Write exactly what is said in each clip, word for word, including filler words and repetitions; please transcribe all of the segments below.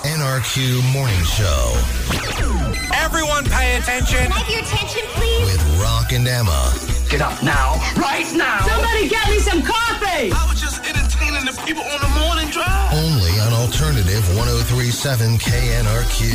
N R Q Morning Show. Everyone pay attention. Can I have your attention, please? With Rock and Emma. Get up now. Right now. Somebody get me some coffee. I was just entertaining the people on the morning drive. Only on Alternative one oh three point seven K N R Q.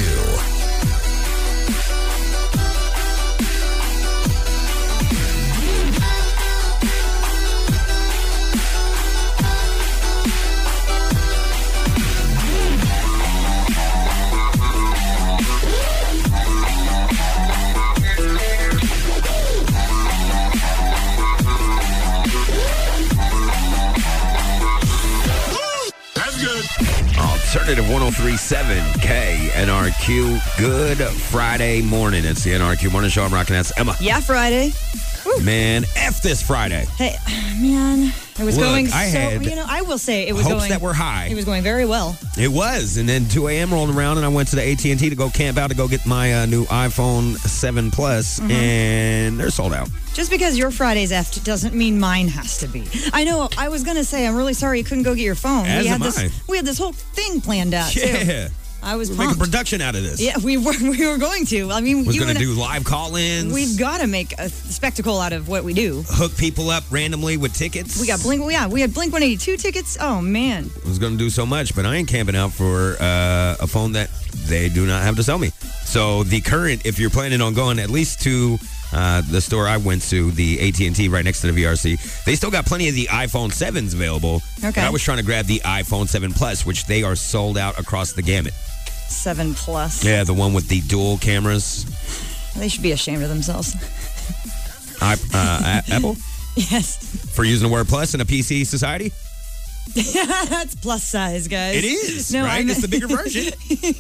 Alternative one oh three point seven K N R Q. Good Friday morning. It's the N R Q Morning Show. I'm rocking that's Emma. Yeah, Friday. Woo. Man, F this Friday. Hey, man, it was Look, going so, I had you know, I will say it was hopes going. that were high. It was going very well. It was. And then two a.m. rolling around, and I went to the A T and T to go camp out to go get my uh, new iPhone seven Plus, mm-hmm. and they're sold out. Just because your Friday's effed doesn't mean mine has to be. I know. I was gonna say I'm really sorry you couldn't go get your phone. As we had am this. I. We had this whole thing planned out. Yeah. Too. I was We're pumped. making production out of this. Yeah, we were. We were going to. I mean, was you going to and do live call-ins. We've got to make a spectacle out of what we do. Hook people up randomly with tickets. We got Blink. Yeah, we had Blink one eighty-two tickets. Oh man. I was going to do so much, but I ain't camping out for uh, a phone that they do not have to sell me. So the current, if you're planning on going at least to uh, the store I went to, the A T and T right next to the V R C, they still got plenty of the iPhone sevens available. Okay. But I was trying to grab the iPhone seven Plus, which they are sold out across the gamut. seven Plus. Yeah, the one with the dual cameras. They should be ashamed of themselves. I, uh, a- Apple? Yes. For using the word plus in a P C society? That's plus size, guys. It is, no, right? I meant, It's the bigger version.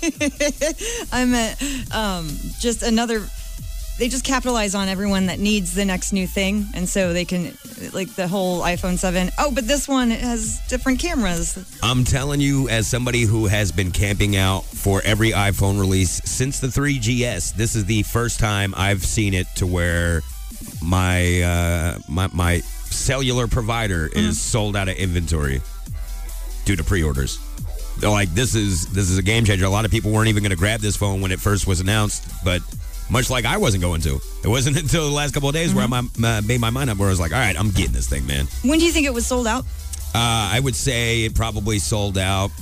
I meant um, just another... They just capitalize on everyone that needs the next new thing. And so they can, like the whole iPhone seven. Oh, but this one has different cameras. I'm telling you, as somebody who has been camping out for every iPhone release since the three G S, this is the first time I've seen it to where my uh, my, my cellular provider mm-hmm. is sold out of inventory due to pre-orders. They're like, this is this is a game changer. A lot of people weren't even going to grab this phone when it first was announced, but much like I wasn't going to. It wasn't until the last couple of days mm-hmm. where I uh, made my mind up where I was like, all right, I'm getting this thing, man. When do you think it was sold out? Uh, I would say it probably sold out.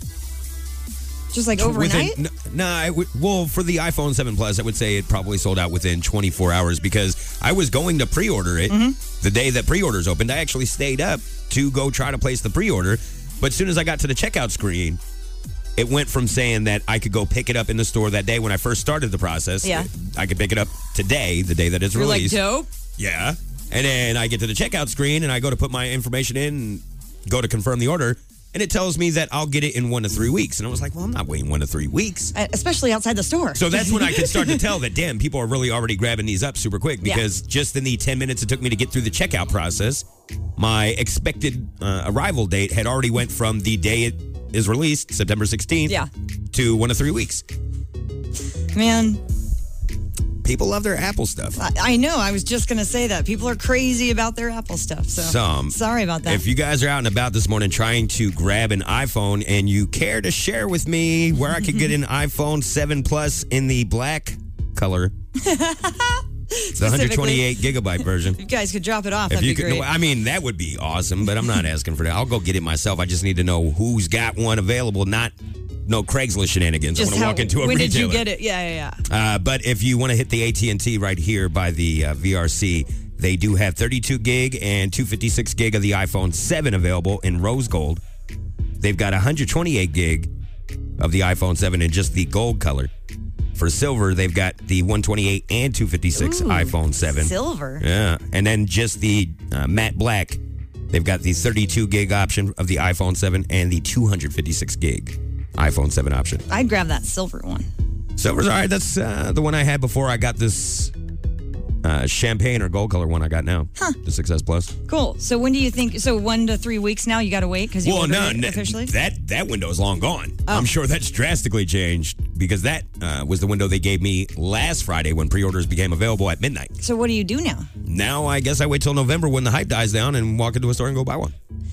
Just like overnight? No, nah, no, well, for the iPhone seven Plus, I would say it probably sold out within twenty-four hours because I was going to pre-order it mm-hmm. the day that pre-orders opened. I actually stayed up to go try to place the pre-order. But as soon as I got to the checkout screen, it went from saying that I could go pick it up in the store that day when I first started the process. Yeah. I could pick it up today, the day that it's You're released. You're like, dope. Yeah. And then I get to the checkout screen and I go to put my information in and go to confirm the order. And it tells me that I'll get it in one to three weeks. And I was like, well, I'm not waiting one to three weeks. Uh, especially outside the store. So that's when I could start to tell that, damn, people are really already grabbing these up super quick. Because yeah. just in the ten minutes it took me to get through the checkout process, my expected uh, arrival date had already went from the day it is released, September sixteenth, yeah. to one to three weeks. Man. People love their Apple stuff. I, I know. I was just going to say that. People are crazy about their Apple stuff. So Some. Sorry about that. If you guys are out and about this morning trying to grab an iPhone and you care to share with me where I could get an iPhone seven Plus in the black color, the one hundred twenty-eight gigabyte version. If you guys could drop it off, if that'd you be could, great. no, I mean, that would be awesome, but I'm not asking for that. I'll go get it myself. I just need to know who's got one available, not no Craigslist shenanigans. Just I want to how, walk into a when retailer. When did you get it? Yeah, yeah, yeah. Uh, but if you want to hit the A T and T right here by the uh, V R C, they do have thirty-two gig and two fifty-six gig of the iPhone seven available in rose gold. They've got one hundred twenty-eight gig of the iPhone seven in just the gold color. For silver, they've got the one twenty-eight and two fifty-six Ooh, iPhone seven. Silver? Yeah. And then just the uh, matte black, they've got the thirty-two gig option of the iPhone seven and the two fifty-six gig iPhone seven option. I'd grab that silver one. Silver's all right. That's uh, the one I had before I got this uh, champagne or gold color one I got now. Huh. The six S Plus. Cool. So when do you think, so one to three weeks now you got to wait because you well, ordered no, it no, officially? that, that window is long gone. Oh. I'm sure that's drastically changed because that uh, was the window they gave me last Friday when pre-orders became available at midnight. So what do you do now? Now I guess I wait till November when the hype dies down and walk into a store and go buy one.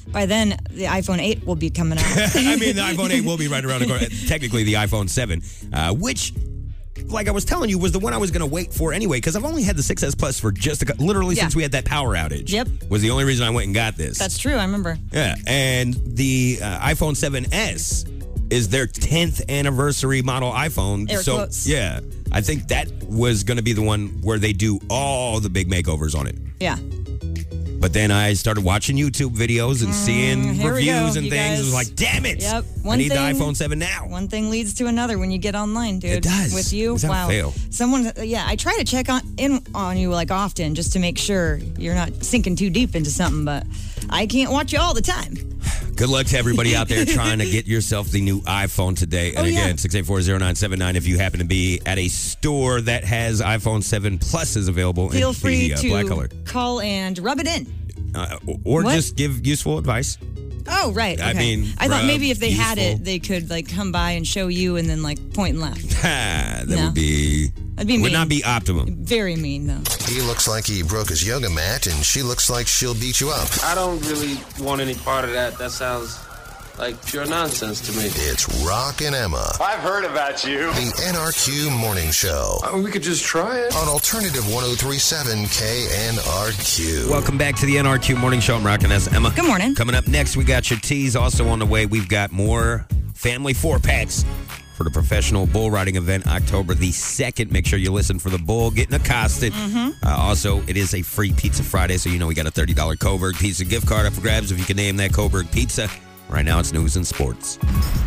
By then, the iPhone eight will be coming out. I mean, the iPhone eight will be right around the corner. Technically, the iPhone seven, uh, which, like I was telling you, was the one I was going to wait for anyway, because I've only had the six S Plus for just a, literally Yeah. since we had that power outage. Yep. Was the only reason I went and got this. That's true. I remember. Yeah, and the uh, iPhone seven S is their tenth anniversary model iPhone. Air so, quotes. yeah, I think that was going to be the one where they do all the big makeovers on it. Yeah. But then I started watching YouTube videos and seeing Mm, here we go, reviews and you things. guys. It was like, damn it. Yep. I One need thing- the iPhone seven now. One thing leads to another when you get online, dude. It does. With you, Without wow. fail. Someone, yeah, I try to check on in on you like often just to make sure you're not sinking too deep into something, but I can't watch you all the time. Good luck to everybody out there trying to get yourself the new iPhone today. And Oh, yeah. again, six eight four, zero nine seven nine if you happen to be at a store that has iPhone seven Pluses available Feel in free the uh, black to color. call and rub it in. Uh, or What? just give useful advice. Oh, right. I Okay. mean, I thought rub, maybe if they had useful. it, they could like come by and show you and then like point and laugh. that No. would be, That'd be would mean. not be optimum. Very mean, though. He looks like he broke his yoga mat, and she looks like she'll beat you up. I don't really want any part of that. That sounds like pure nonsense to me. It's Rock and Emma, I've heard about you. the N R Q Morning Show Oh, we could just try it. on Alternative one oh three point seven K N R Q. Welcome back to the N R Q Morning Show. I'm rocking as Emma. Good morning. Coming up next, we got your teas. Also on the way, we've got more family four packs for the professional bull riding event October the second. Make sure you listen for the bull getting accosted. Mm-hmm. Uh, also, it is a free Pizza Friday, so you know we got a thirty dollars Coburg Pizza gift card up for grabs if you can name that Coburg Pizza. Right now, it's news and sports.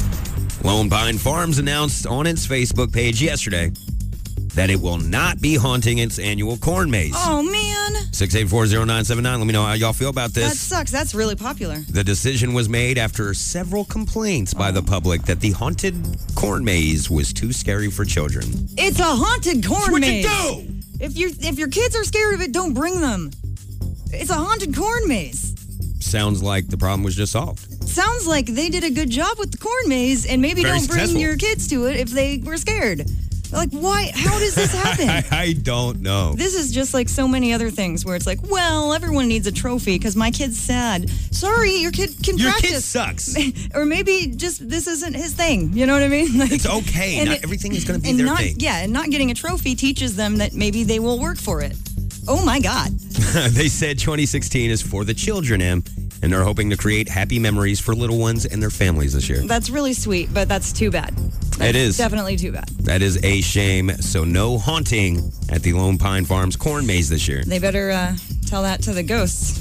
Lone Pine Farms announced on its Facebook page yesterday that it will not be haunting its annual corn maze. Oh, man. six eight four, zero nine seven nine. Let me know how y'all feel about That this. sucks. That's really popular. The decision was made after several complaints by the public that the haunted corn maze was too scary for children. It's a haunted corn What maze. you do? If you if your kids are scared of it, don't bring them. It's a haunted corn maze. Sounds like the problem was just solved. Sounds like they did a good job with the corn maze, and maybe Very don't bring successful. your kids to it if they were scared. Like, why? How does this happen? I, I don't know. This is just like so many other things where it's like, well, everyone needs a trophy because my kid's sad. Sorry, your kid can Your practice. kid sucks. Or maybe just this isn't his thing. You know what I mean? Like, It's okay. and Not it- everything is going to be and their not, thing. Yeah, and not getting a trophy teaches them that maybe they will work for it. Oh my God. They said twenty sixteen is for the children, Em, and they're hoping to create happy memories for little ones and their families this year. That's really sweet, but that's too bad. That's It is. definitely too bad. That is a shame. So no haunting at the Lone Pine Farms corn maze this year. They better uh, tell that to the ghosts.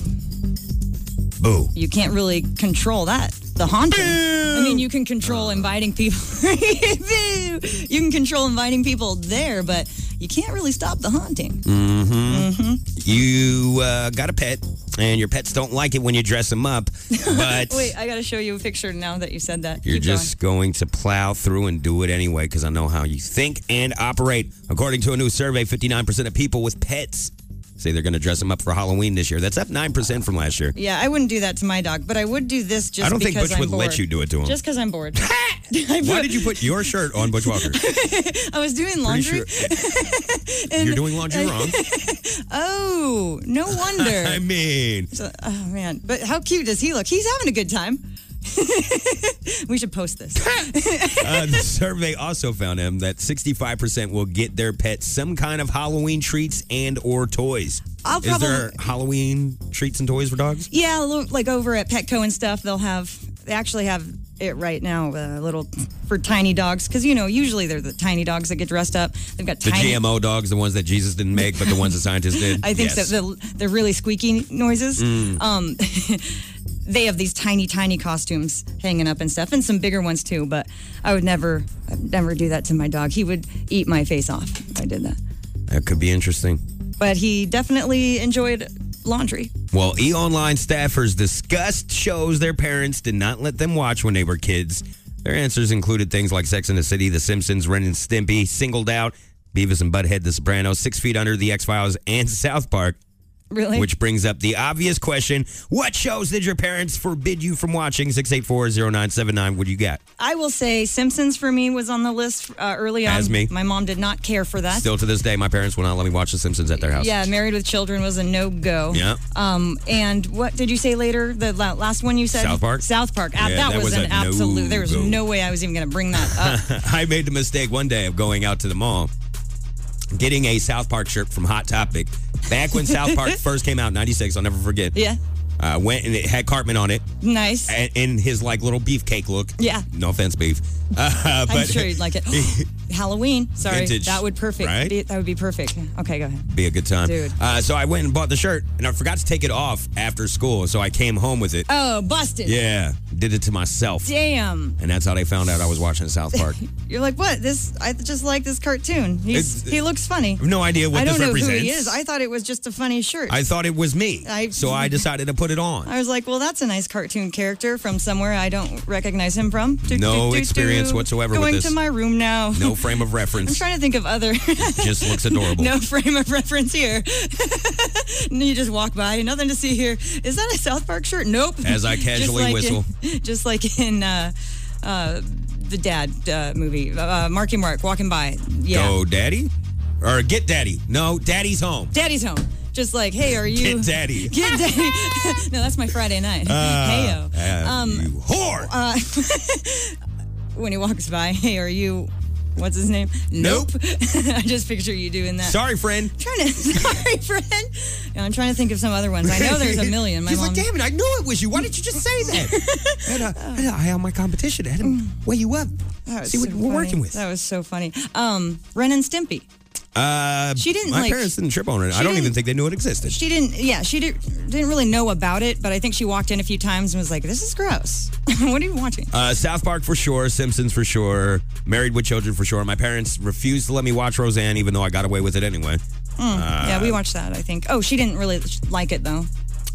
Boo. You can't really control that. The haunting. I mean, you can control inviting people. You can control inviting people there, but you can't really stop the haunting. You uh, got a pet, and your pets don't like it when you dress them up, but Wait, I got to show you a picture now that you said that. you're Keep just going to plow through and do it anyway because I know how you think and operate. According to a new survey, fifty-nine percent of people with pets say they're going to dress them up for Halloween this year. That's up nine percent from last year. going. Yeah, I wouldn't do that to my dog, but I would do this just I don't think because Butch I'm would bored. let you do it to him. Just because I'm bored. I, Why put- did you put your shirt on Butch Walker? I was doing Pretty laundry. sure you're doing laundry wrong. Oh, no wonder. I mean, So- oh man, but how cute does he look? He's having a good time. We should post this. uh, the survey also found him that sixty-five percent will get their pets some kind of Halloween treats and or toys. I'll Is there probably- Halloween treats and toys for dogs? Yeah, lo- like over at Petco and stuff, they'll have. They actually have it right now, a little for tiny dogs, because you know usually they're the tiny dogs that get dressed up. They've got The tiny. G M O dogs, the ones that Jesus didn't make, but the ones that scientists did? I think Yes. so. The, they're really squeaky noises. Mm. Um, they have these tiny, tiny costumes hanging up and stuff, and some bigger ones too. But I would never, I'd never do that to my dog. He would eat my face off if I did that. That could be interesting. But he definitely enjoyed laundry. Well, E-Online staffers discussed shows their parents did not let them watch when they were kids. Their answers included things like Sex and the City, The Simpsons, Ren and Stimpy, Singled Out, Beavis and Butthead, The Sopranos, Six Feet Under, The X-Files, and South Park. Really? Which brings up the obvious question, what shows did your parents forbid you from watching? six eight four, zero nine seven nine. What do you got? I will say Simpsons for me was on the list uh, early on. As me. My mom did not care for that. Still to this day, my parents will not let me watch The Simpsons at their house. Yeah, Married with Children was a no-go. Yeah. Um, and what did you say later? The la- last one you said? South Park? South Park. Ah, Yeah, that, that was, was an a absolute... There was no-go. no way I was even going to bring that up. I made the mistake one day of going out to the mall, getting a South Park shirt from Hot Topic. Back when South Park first came out in ninety-six, I'll never forget. Yeah. Uh, went and it had Cartman on it. Nice. And in his like little beefcake look. Yeah. No offense, beef. Uh, I'm but sure you'd like it. Halloween. Sorry. Vintage, that would perfect. right? Be, that would be perfect. Okay, go ahead. be a good time. Dude. Uh, so I went and bought the shirt, and I forgot to take it off after school, so I came home with it. Oh, busted. Yeah, did it to myself. Damn. And that's how they found out I was watching South Park. You're like, what? This? I just like this cartoon. He's, It's- he looks funny. I have no idea what I don't this know represents. who he is. I thought it was just a funny shirt. I thought it was me, I- so I decided to put it on. I was like, well, that's a nice cartoon character from somewhere I don't recognize him from. Do, No do, do, experience do. whatsoever with Going this. to my room now. No frame of I'm reference. trying to think of other. Just looks adorable. No frame of reference here. And you just walk by, nothing to see here. Is that a South Park shirt? Nope. As I Just casually like whistle. In, just like in uh, uh, the Dad uh, movie, uh, Marky Mark walking by. Yeah. Go Daddy? Or Get Daddy. No, Daddy's home. Daddy's home. Just like, hey, are you? Get Daddy. Get Daddy. No, that's my Friday night. Uh, Heyo. uh, Um, you whore. Uh, when he walks by, hey, are you? What's his name? Nope. I just picture you doing that. Sorry, friend. Trying to, sorry, friend. Yeah, I'm trying to think of some other ones. I know there's a million. My He's mom. like, damn it, I knew it was you. Why didn't you just say that? I had, a, I had a eye on my competition. I had to weigh you up. That was See what so we're funny. working with. That was so funny. Um, Ren and Stimpy. Uh, She didn't, My like- parents didn't trip on it. she I don't didn't- even think they knew it existed. She didn't. Yeah, she did, didn't really know about it, but I think she walked in a few times and was like, "This is gross. What are you watching?" Uh, South Park for sure, Simpsons for sure, Married with Children for sure. My parents refused to let me watch Roseanne, even though I got away with it anyway. Yeah, we watched that. I think. Oh, she didn't really like it though.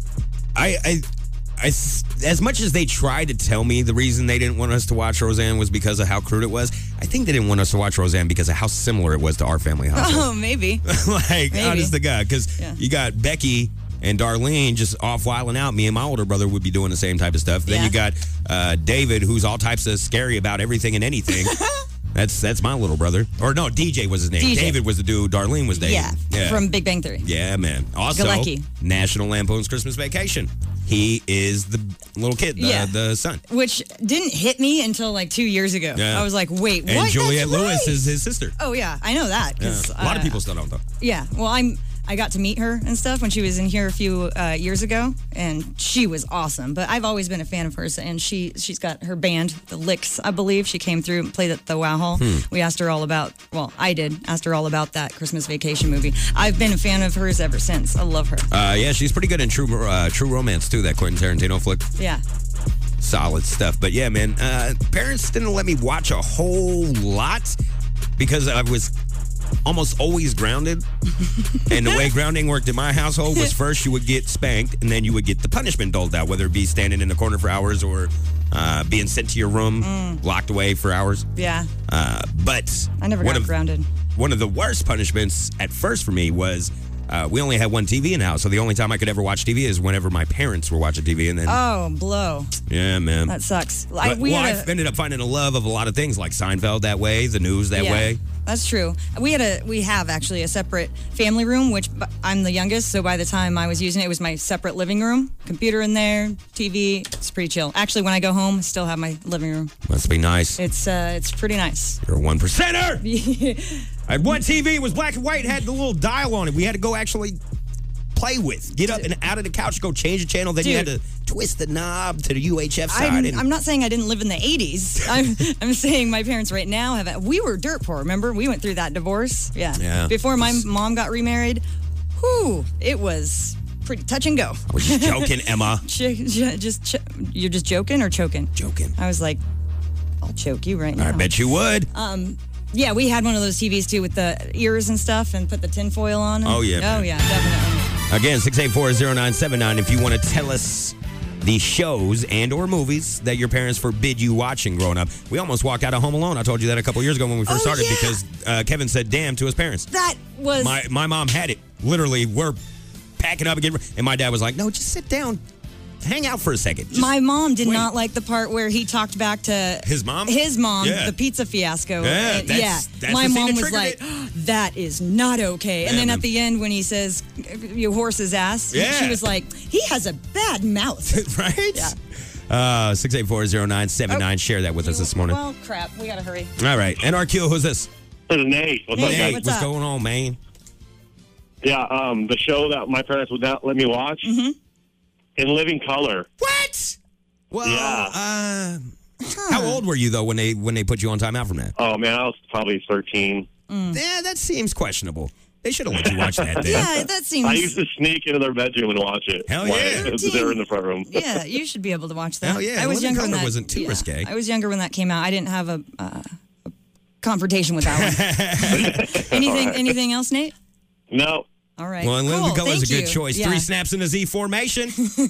I, I, I, as much as they tried to tell me the reason they didn't want us to watch Roseanne was because of how crude it was, I think they didn't want us to watch Roseanne because of how similar it was to Our Family Household. Oh, maybe. like, Maybe. honest to God, because Yeah. you got Becky and Darlene just off wilding out. Me and my older brother would be doing the same type of stuff. Then Yeah. you got uh, David, who's all types of scary about everything and anything. That's that's my little brother. Or no, D J was his name. D J. David was the dude Darlene was dating. Yeah, from Big Bang Theory. Yeah, man. Also, Galecki. National Lampoon's Christmas Vacation. He is the little kid, the, Yeah. the son. Which didn't hit me until like two years ago. Yeah. I was like, wait, what? And Juliette That's Lewis right. is his sister. Oh yeah, I know that. Yeah. 'cause, A lot of uh, people still don't, though. Yeah. Well, I'm. I got to meet her and stuff when she was in here a few uh, years ago, and she was awesome. But I've always been a fan of hers, and she she's got her band, the Licks, I believe. She came through and played at the Wow Hall. Hmm. We asked her all about. Well, I did. Asked her all about that Christmas Vacation movie. I've been a fan of hers ever since. I love her. Uh, yeah, she's pretty good in True uh, True Romance, too, that Quentin Tarantino flick. Yeah. Solid stuff. But yeah, man, uh, parents didn't let me watch a whole lot because I was almost always grounded. And the way grounding worked in my household was first you would get spanked and then you would get the punishment doled out, whether it be standing in the corner for hours or uh, being sent to your room, Mm. locked away for hours. Yeah. Uh, but I never one got of, grounded. One of the worst punishments at first for me was uh, we only had one T V in the house, so the only time I could ever watch T V is whenever my parents were watching T V. And then, Oh, blow. yeah, man. That sucks. I, But, we well, had I a- ended up finding a love of a lot of things like Seinfeld that way, the news that Yeah, way. That's true. We had a we have actually a separate family room, which b- I'm the youngest, so by the time I was using it, it was my separate living room. Computer in there, T V. It's pretty chill. Actually, when I go home, I still have my living room. Must be nice. It's uh, it's pretty nice. You're a one percenter. I had one T V, it was black and white, had the little dial on it. We had to go actually play with. Get up and out of the couch, go change the channel. Then you had Dude. to twist the knob to the U H F side. I'm, and I'm not saying I didn't live in the eighties. I'm, I'm saying my parents right now have. We were dirt poor. Remember, we went through that divorce. Yeah. Yeah. Before my mom got remarried, whew, it was pretty touch and go. I was just joking, Emma. Ch- ch- just ch- you're just joking or choking? Joking. I was like, I'll choke you right now. I bet you would. Yeah, we had one of those T Vs too with the ears and stuff and put the tinfoil on. Oh, yeah, Oh man. yeah, definitely. Again, six eight four, zero nine seven nine if you want to tell us the shows and or movies that your parents forbid you watching growing up. We almost walked out of Home Alone. I told you that a couple years ago when we first Oh, started yeah. because uh, Kevin said damn to his parents. That was My my mom had it. Literally, we're packing up again. And my dad was like, no, just sit down. Hang out for a second. Just my mom did wait. not like the part where he talked back to his mom. His mom, Yeah. the pizza fiasco. Yeah, And- that's- yeah. that's my the scene mom that was triggered like, "That is not okay." And Yeah, then man. at the end, when he says, "You horse's ass," Yeah. she was like, "He has a bad mouth." Right? Yeah. Uh, six eight four, zero nine seven nine. Share that with us this morning. Well, crap, we gotta hurry. All right. N R Q, who's this? This is Nate. What's Nate, up, Hey, guys? what's what's up? going on, man? Yeah, um, the show that my parents would not let me watch, Mm-hmm. In Living Color. What? Well, Yeah. uh, how old were you though when they when they put you on timeout from that? Oh man, I was probably thirteen. Yeah, that seems questionable. They should have let you watch that then. Yeah, that seems. I used to sneak into their bedroom and watch it. Hell while yeah. they were in the front room. Yeah, you should be able to watch that. Hell yeah, I was Living younger when Color that wasn't too yeah, risque. I was younger when that came out. I didn't have a, uh, a confrontation with that one. anything? Anything else, Nate? No. All right. Well, and cool. Living Color is a Thank good you. choice. Yeah. Three snaps in the Z formation.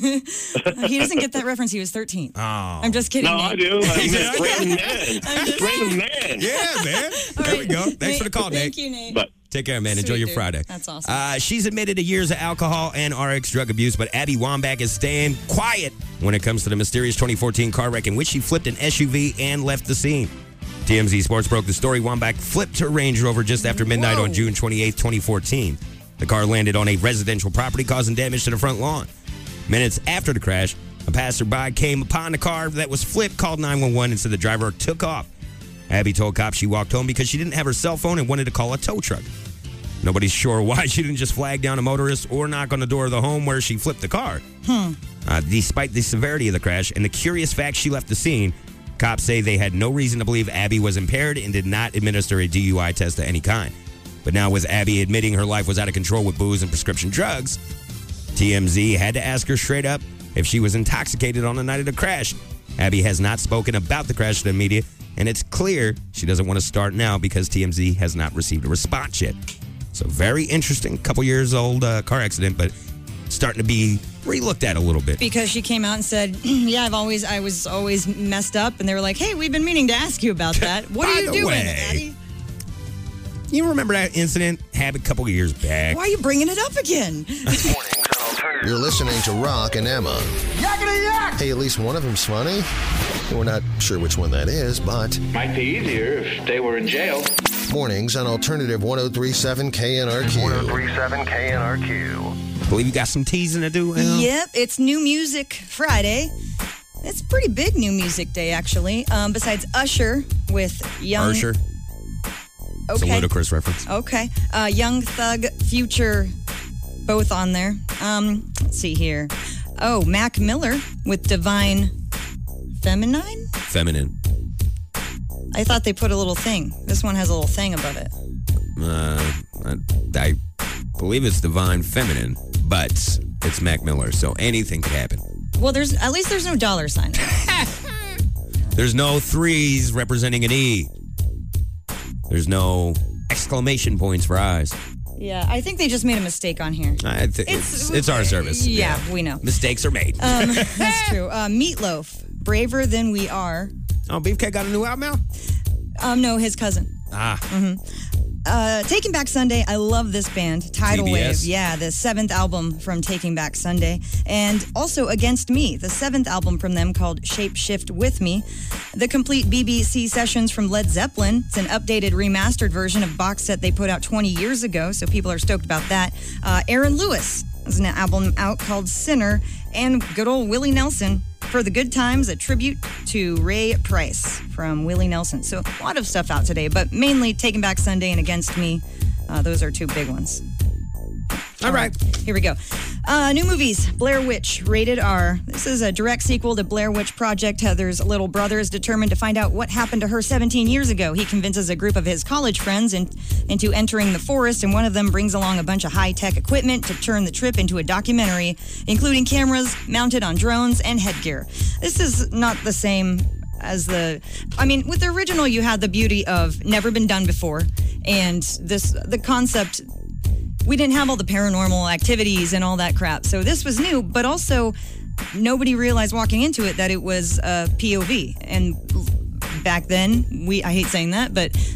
He doesn't get that reference. He was thirteen. Oh. I'm just kidding. No, Nate. I do. I mean, Yeah. random man. Random man. Yeah, man. All There we right. go. Thanks Nate, for the call, Nate. Thank you, Nate. But Take care, man. Enjoy Sweet your dude. Friday. That's awesome. Uh, she's admitted to years of alcohol and R X drug abuse, but Abby Wambach is staying quiet when it comes to the mysterious twenty fourteen car wreck in which she flipped an S U V and left the scene. T M Z Sports broke the story. Wambach flipped her Range Rover just after midnight Whoa. on June twenty-eighth, twenty fourteen. The car landed on a residential property, causing damage to the front lawn. Minutes after the crash, a passerby came upon the car that was flipped, called nine one one, and said the driver took off. Abby told cops she walked home because she didn't have her cell phone and wanted to call a tow truck. Nobody's sure why she didn't just flag down a motorist or knock on the door of the home where she flipped the car. Hmm. Uh, despite the severity of the crash and the curious fact she left the scene, cops say they had no reason to believe Abby was impaired and did not administer a D U I test of any kind. But now with Abby admitting her life was out of control with booze and prescription drugs, T M Z had to ask her straight up if she was intoxicated on the night of the crash. Abby has not spoken about the crash to the media, and it's clear she doesn't want to start now because T M Z has not received a response yet. So very interesting, couple years old uh, car accident, but starting to be re-looked at a little bit. Because she came out and said, "Yeah, I've always, I was always messed up," and they were like, "Hey, we've been meaning to ask you about that. What By are you the doing, way, Abby? You remember that incident happened a couple of years back? Why are you bringing it up again?" You're listening to Rock and Emma. Hey, at least one of them's funny. We're not sure which one that is, but Might be easier if they were in jail. mornings on Alternative one oh three point seven K N R Q. one oh three point seven K N R Q. Believe you got some teasing to do, Al? Yep, it's New Music Friday. It's a pretty big New Music Day, actually. Um, besides Usher with Young. Usher. It's a Okay. ludicrous reference. Okay. Uh, Young Thug, Future, both on there. Um, let's see here. Oh, Mac Miller with Divine Feminine? Feminine. I thought they put a little thing. This one has a little thing above it. Uh, I, I believe it's Divine Feminine, but it's Mac Miller, so anything could happen. Well, there's at least there's no dollar sign. There's no threes representing an E. There's no exclamation points for eyes. Yeah, I think they just made a mistake on here. I th- it's, it's our service. Yeah, we know. Mistakes are made. Um, that's true. Uh, Meatloaf, Braver Than We Are. Oh, Beefcake got a new album now? Um, no, his cousin. Ah. Mm-hmm. Uh, Taking Back Sunday. I love this band. Tidal T B S. Wave. Yeah, the seventh album from Taking Back Sunday. And also Against Me, the seventh album from them called Shape Shift With Me. The complete B B C sessions from Led Zeppelin. It's an updated, remastered version of box set they put out twenty years ago, so people are stoked about that. Uh, Aaron Lewis has an album out called Sinner. And good old Willie Nelson, For the Good Times, a tribute to Ray Price from Willie Nelson. So a lot of stuff out today, but mainly Taking Back Sunday and Against Me. Uh, those are two big ones. All right. Here we go. Uh, new movies. Blair Witch, rated R. This is a direct sequel to Blair Witch Project. Heather's little brother is determined to find out what happened to her seventeen years ago. He convinces a group of his college friends in, into entering the forest, and one of them brings along a bunch of high-tech equipment to turn the trip into a documentary, including cameras mounted on drones and headgear. This is not the same as the, I mean, with the original, you had the beauty of never been done before, and this, the concept, we didn't have all the paranormal activities and all that crap. So this was new, but also nobody realized walking into it that it was a P O V. And back then, we, I hate saying that, but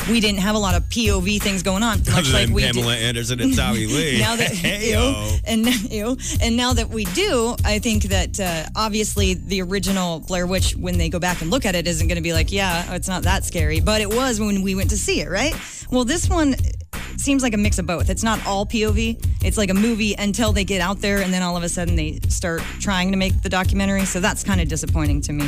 we didn't have a lot of P O V things going on, much Other like than we Pamela do. Anderson and Tommy Lee. Now that Hey-o. ew, and ew, and now that we do, I think that uh, obviously the original Blair Witch, when they go back and look at it, isn't going to be like, yeah, it's not that scary, but it was when we went to see it, right? Well, this one seems like a mix of both. It's not all P O V. It's like a movie until they get out there, and then all of a sudden they start trying to make the documentary. So that's kind of disappointing to me.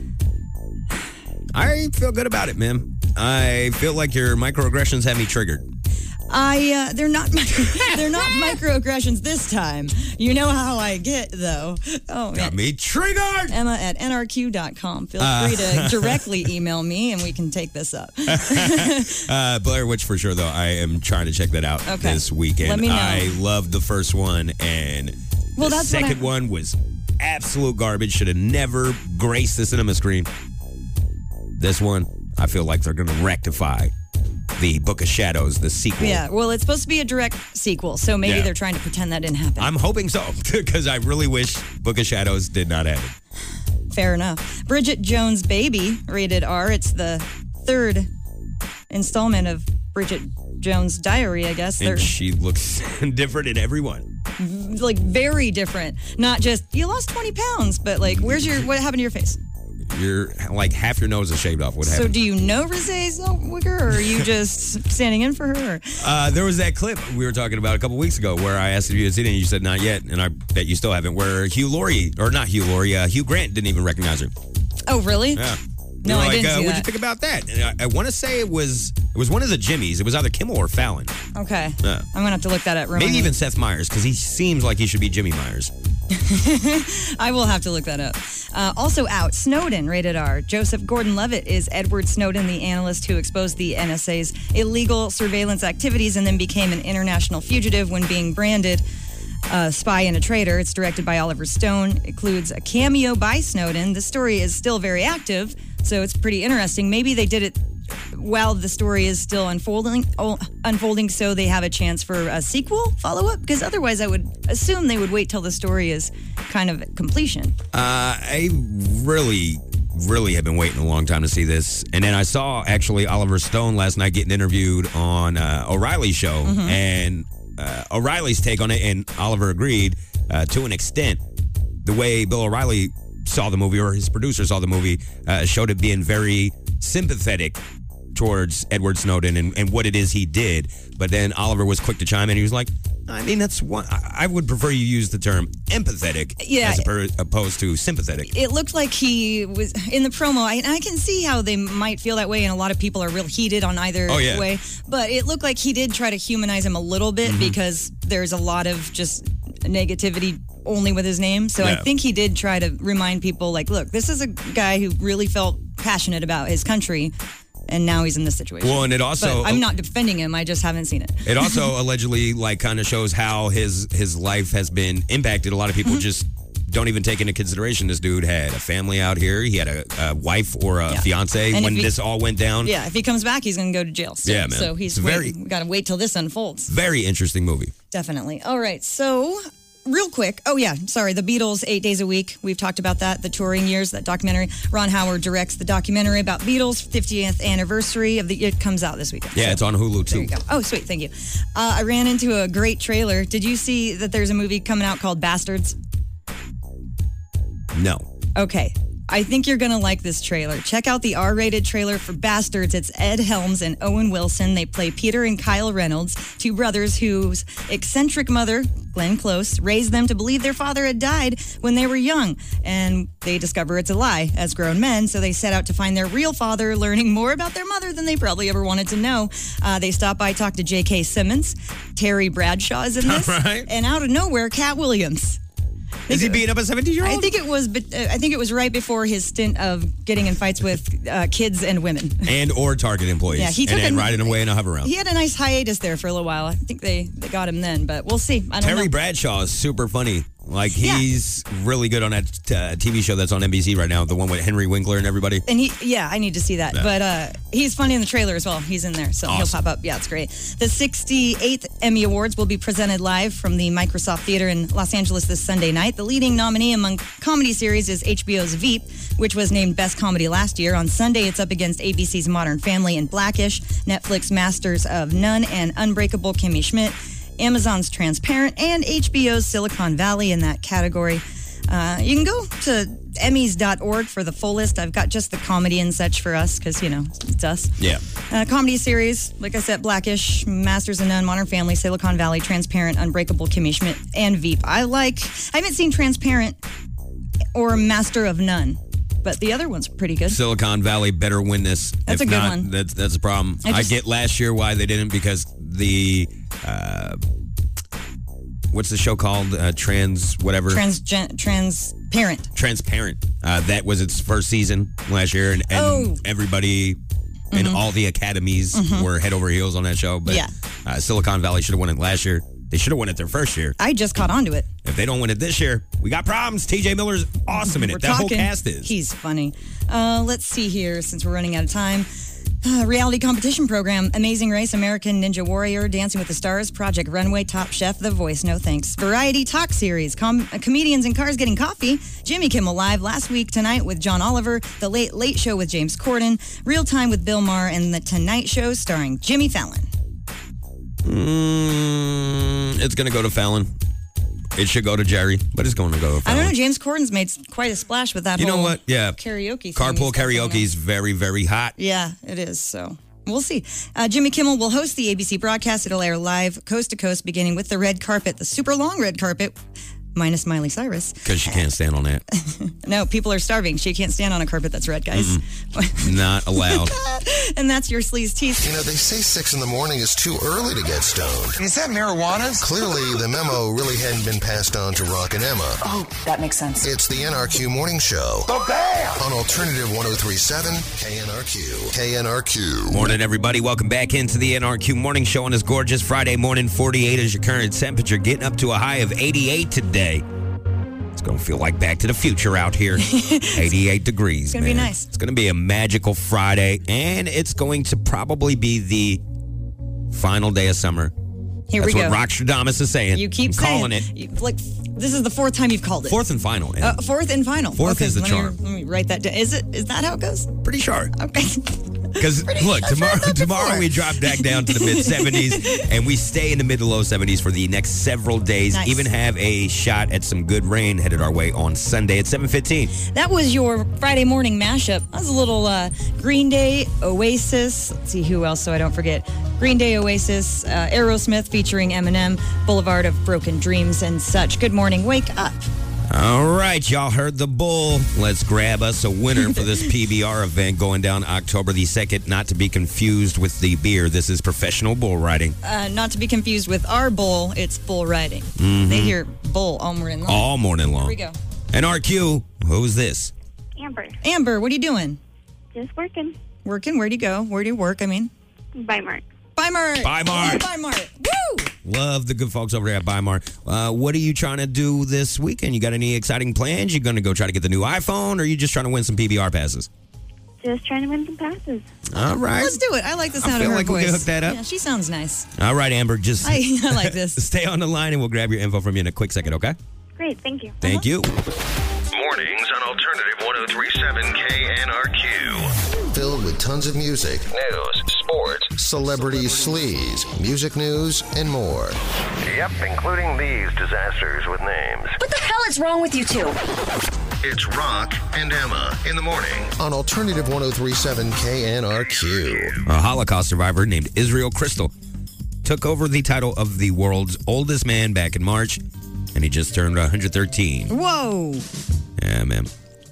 I feel good about it, man. I feel like your microaggressions have me triggered. I uh, they're not micro, they're not microaggressions this time. You know how I get though. Oh, Got man. me triggered. Emma at N R Q dot com. Feel Uh. free to directly email me and we can take this up. uh, Blair Witch for sure, though. I am trying to check that out Okay. this weekend. Let me know. I loved the first one, and Well, the that's what second I- one was absolute garbage. Should have never graced the cinema screen. This one, I feel like they're going to rectify the Book of Shadows, the sequel. Yeah, well, it's supposed to be a direct sequel, so maybe Yeah. they're trying to pretend that didn't happen. I'm hoping so, because I really wish Book of Shadows did not happen. Fair enough. Bridget Jones' Baby, rated R. It's the third installment of Bridget Jones' Diary, I guess. They're And she looks different in every one. like very different. Not just, you lost twenty pounds, but like, where's your, what happened to your face? You're like half your nose is shaved off. What So happened? do you know Renee Zellweger, or are you just standing in for her? Uh, there was that clip we were talking about a couple weeks ago where I asked if you had seen it and you said not yet, and I bet you still haven't, where Hugh Laurie, or not Hugh Laurie, uh, Hugh Grant didn't even recognize her. Oh, really? Yeah. No, They were I like, didn't uh, see What'd that. you think about that? And I, I want to say it was it was one of the Jimmys. It was either Kimmel or Fallon. Okay. Yeah. I'm going to have to look that up. Maybe Remind me. even Seth Meyers, because he seems like he should be Jimmy Myers. I will have to look that up. Uh, also out, Snowden, rated R. Joseph Gordon-Levitt is Edward Snowden, the analyst who exposed the N S A's illegal surveillance activities and then became an international fugitive when being branded a spy and a traitor. It's directed by Oliver Stone. It includes a cameo by Snowden. The story is still very active, so it's pretty interesting. Maybe they did it while the story is still unfolding, oh, unfolding, so they have a chance for a sequel follow-up, because otherwise I would assume they would wait till the story is kind of at completion. Uh, I really, really have been waiting a long time to see this. And then I saw actually Oliver Stone last night getting interviewed on uh, O'Reilly's show. Mm-hmm. And uh, O'Reilly's take on it, and Oliver agreed uh, to an extent. The way Bill O'Reilly saw the movie, or his producer saw the movie, uh, showed it being very sympathetic towards Edward Snowden and, and what it is he did. But then Oliver was quick to chime in. He was like, I mean, that's one. I I would prefer you use the term empathetic Yeah. as oppo- opposed to sympathetic. It looked like he was in the promo. I, I can see how they might feel that way, and a lot of people are real heated on either Oh, yeah. way. But it looked like he did try to humanize him a little bit, Mm-hmm. because there's a lot of just negativity only with his name. So I Yeah. think he did try to remind people, like, look, this is a guy who really felt passionate about his country, and now he's in this situation. Well, and it also But I'm not defending him. I just haven't seen it. It also allegedly like kind of shows how his his life has been impacted. A lot of people Mm-hmm. just don't even take into consideration this dude had a family out here. He had a, a wife or a Yeah. fiance And when if he- this all went down. Yeah, if he comes back, he's going to go to jail. So, Yeah, man. So he's It's very- wait, we got to wait till this unfolds. Very interesting movie. Definitely. All right. So, real quick. Oh, yeah. Sorry. The Beatles, eight days a week. We've talked about that. The touring years, that documentary. Ron Howard directs the documentary about Beatles, fiftieth anniversary of the. It comes out this weekend. Yeah, So, it's on Hulu There too. you go. Oh, sweet. Thank you. Uh, I ran into a great trailer. Did you see that there's a movie coming out called Bastards? No. Okay. I think you're going to like this trailer. Check out the R-rated trailer for Bastards. It's Ed Helms and Owen Wilson. They play Peter and Kyle Reynolds, two brothers whose eccentric mother, Glenn Close, raised them to believe their father had died when they were young. And they discover it's a lie as grown men, so they set out to find their real father, learning more about their mother than they probably ever wanted to know. Uh, they stop by, talk to J K. Simmons. Terry Bradshaw is in this. Right. And out of nowhere, Cat Williams. Is he beating up a seventeen-year-old? I think it was. but, uh, I think it was right before his stint of getting in fights with uh, kids and women. And or Target employees. Yeah, he took and then a- riding away in a hover round. He had a nice hiatus there for a little while. I think they, they got him then, but we'll see. I don't Terry know. Bradshaw is super funny. Like, he's yeah. really good on that uh, T V show that's on N B C right now, the one with Henry Winkler and everybody. And he, yeah, I need to see that. Yeah. But uh, he's funny in the trailer as well. He's in there, so awesome. He'll pop up. Yeah, it's great. The sixty-eighth Emmy Awards will be presented live from the Microsoft Theater in Los Angeles this Sunday night. The leading nominee among comedy series is H B O's Veep, which was named Best Comedy last year. On Sunday, it's up against A B C's Modern Family and Blackish, Netflix Masters of None and Unbreakable Kimmy Schmidt, Amazon's Transparent, and H B O's Silicon Valley in that category. Uh, you can go to emmys dot org for the full list. I've got just the comedy and such for us because, you know, it's us. Yeah. Uh, comedy series, like I said, Blackish, Masters of None, Modern Family, Silicon Valley, Transparent, Unbreakable Kimmy Schmidt, and Veep. I like, I haven't seen Transparent or Master of None, but the other one's pretty good. Silicon Valley better win this. That's if a good not, one. That's, that's a problem. I, just, I get last year why they didn't, because the... Uh, what's the show called? Uh, trans whatever. Trans transparent. Transparent. Uh, that was its first season last year, and, and oh. everybody mm-hmm. in all the academies mm-hmm. were head over heels on that show. But yeah. uh, Silicon Valley should have won it last year. They should have won it their first year. I just caught on to it. If they don't win it this year, we got problems. T J Miller's awesome in it. We're that talking. whole cast is. He's funny. Uh, let's see here, since we're running out of time. Uh, reality competition program, Amazing Race, American Ninja Warrior, Dancing with the Stars, Project Runway, Top Chef, The Voice, no thanks. Variety talk series, com- uh, comedians in cars getting coffee, Jimmy Kimmel Live last week tonight with John Oliver, The Late Late Show with James Corden, Real Time with Bill Maher, and The Tonight Show starring Jimmy Fallon. Mm, it's going to go to Fallon. It should go to Jerry, but it's going to go to Fallon. I don't know. James Corden's made quite a splash with that you whole know what? Yeah. karaoke thing. Carpool karaoke is very, very hot. Yeah, it is. So we'll see. Uh, Jimmy Kimmel will host the A B C broadcast. It'll air live coast to coast, beginning with the red carpet, the super long red carpet, minus Miley Cyrus. Because she can't stand on that. No, people are starving. She can't stand on a carpet that's red, guys. Not allowed. And that's your Sleaze Teeth. You know, they say six in the morning is too early to get stoned. Is that marijuana? Clearly, the memo really hadn't been passed on to Rock and Emma. Oh, that makes sense. It's the N R Q Morning Show. The Bam! On Alternative one oh three point seven, K N R Q. K N R Q. Morning, everybody. Welcome back into the N R Q Morning Show on this gorgeous Friday morning. forty-eight is your current temperature, getting up to a high of eighty-eight today. It's going to feel like Back to the Future out here. eighty-eight degrees, It's going to be nice. It's going to be a magical Friday, and it's going to probably be the final day of summer. Here That's we go. That's what Rockstradamus is saying. You keep I'm saying calling it. You, like, this is the fourth time you've called it. Fourth and final. Uh, fourth and final. Fourth okay, is the let charm. Me, let me write that down. Is it? Is that how it goes? Pretty sure. Okay. Because, look, tomorrow tomorrow we drop back down to the mid-seventies, and we stay in the mid to low seventies for the next several days. Nice. Even have a shot at some good rain headed our way on Sunday at seven fifteen. That was your Friday morning mashup. That was a little uh, Green Day, Oasis. Let's see who else so I don't forget. Green Day, Oasis, uh, Aerosmith featuring Eminem, Boulevard of Broken Dreams and such. Good morning. Wake up. All right, y'all heard the bull. Let's grab us a winner for this P B R event going down October the second. Not to be confused with the beer. This is professional bull riding. Uh, not to be confused with our bull. It's bull riding. Mm-hmm. They hear bull all morning long. All morning long. Here we go. And R Q, who's this? Amber. Amber, what are you doing? Just working. Working? Where do you go? Where do you work, I mean? Bye, Mark. Bye, Mart. Bye, Mart. Bye, Mart. Woo! Love the good folks over there at Bye Mart. Uh, what are you trying to do this weekend? You got any exciting plans? You going to go try to get the new iPhone, or are you just trying to win some P B R passes? Just trying to win some passes. All right. Let's do it. I like the sound I feel of her like voice. we can hook that up. Yeah, she sounds nice. All right, Amber. Just I, I like this. Stay on the line, and we'll grab your info from you in a quick second, okay? Great. Thank you. Thank you. Mornings on Alternative one oh three point seven K N R Q. Filled with tons of music, news, sports, celebrities, sleaze, music news, and more. Yep, including these disasters with names. What the hell is wrong with you two? It's Rock and Emma in the morning on Alternative one oh three point seven K N R Q. A Holocaust survivor named Israel Crystal took over the title of the world's oldest man back in March, and he just turned one hundred thirteen. Whoa. Yeah, man.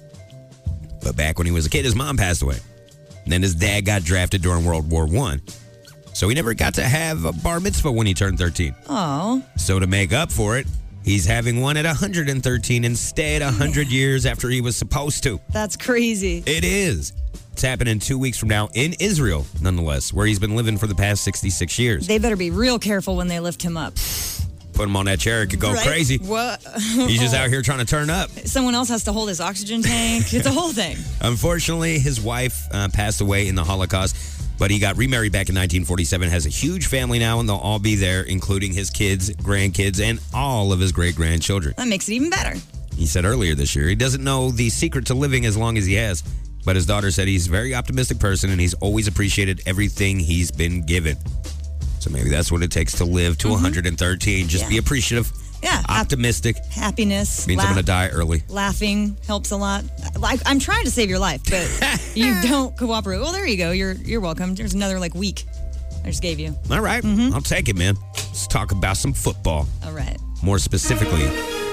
But back when he was a kid, his mom passed away. And then his dad got drafted during World War One. So he never got to have a bar mitzvah when he turned thirteen. Oh. So to make up for it, he's having one at one hundred thirteen instead, one hundred years after he was supposed to. That's crazy. It is. It's happening two weeks from now in Israel, nonetheless, where he's been living for the past sixty-six years. They better be real careful when they lift him up. put him on that chair, it could go Right? crazy. What? He's just out here trying to turn up. Someone else has to hold his oxygen tank. It's a whole thing. Unfortunately, his wife uh, passed away in the Holocaust, but he got remarried back in nineteen forty-seven, has a huge family now, and they'll all be there, including his kids, grandkids, and all of his great-grandchildren. That makes it even better. He said earlier this year he doesn't know the secret to living as long as he has, but his daughter said he's a very optimistic person and he's always appreciated everything he's been given. So maybe that's what it takes to live to mm-hmm. one hundred thirteen. Just yeah. be appreciative, yeah, optimistic. Happiness. Means laugh, I'm going to die early. Laughing helps a lot. Like, I'm trying to save your life, but you don't cooperate. Well, there you go. You're you're welcome. There's another like week I just gave you. All right. Mm-hmm. I'll take it, man. Let's talk about some football. All right. More specifically,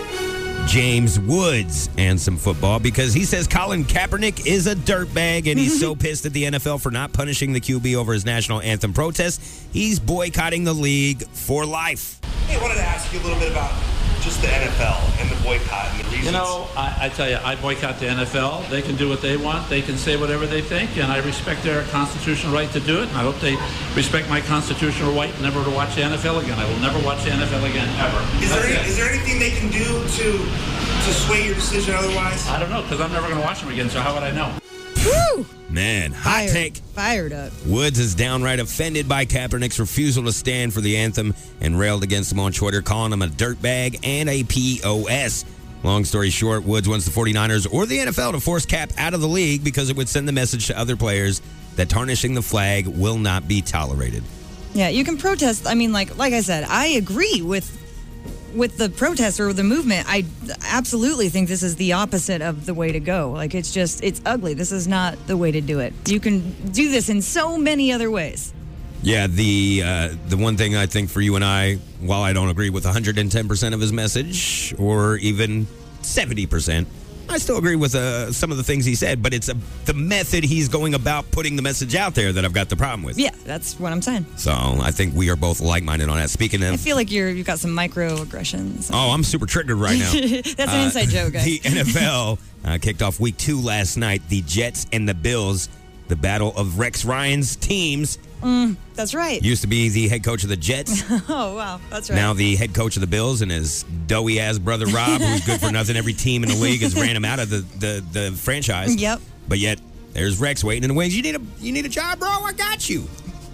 James Woods and some football, because he says Colin Kaepernick is a dirtbag and he's so pissed at the N F L for not punishing the Q B over his national anthem protest. He's boycotting the league for life. Hey, I wanted to ask you a little bit about just the N F L and the boycott and the reasons. You know, I, I tell you, I boycott the N F L. They can do what they want. They can say whatever they think, and I respect their constitutional right to do it. And I hope they respect my constitutional right never to watch the N F L again. I will never watch the N F L again, ever. Is there, any, is there anything they can do to to sway your decision otherwise? I don't know, because I'm never going to watch them again, so how would I know? Woo! Man, hot Fired, take. Fired up. Woods is downright offended by Kaepernick's refusal to stand for the anthem and railed against him on Twitter, calling him a dirtbag and a P O S. Long story short, Woods wants the 49ers or the N F L to force Cap out of the league because it would send the message to other players that tarnishing the flag will not be tolerated. Yeah, you can protest. I mean, like like I said, I agree with with the protest or the movement. I absolutely think this is the opposite of the way to go. Like, it's just, it's ugly. This is not the way to do it. You can do this in so many other ways. Yeah, the uh, the one thing I think for you and I, while I don't agree with one hundred ten percent of his message or even seventy percent, I still agree with uh, some of the things he said, but it's a, the method he's going about putting the message out there that I've got the problem with. Yeah, that's what I'm saying. So I think we are both like-minded on that. Speaking of... I feel like you're, you've got some microaggressions. Oh, I'm super triggered right now. That's an uh, inside joke, guys. The N F L uh, kicked off week two last night. The Jets and the Bills, the battle of Rex Ryan's teams. Mm, that's right. Used to be the head coach of the Jets. Oh, wow. That's right. Now the head coach of the Bills and his doughy-ass brother Rob, who's good for nothing. Every team in the league has ran him out of the, the, the franchise. Yep. But yet, there's Rex waiting in the wings. You need a you need a job, bro? I got you.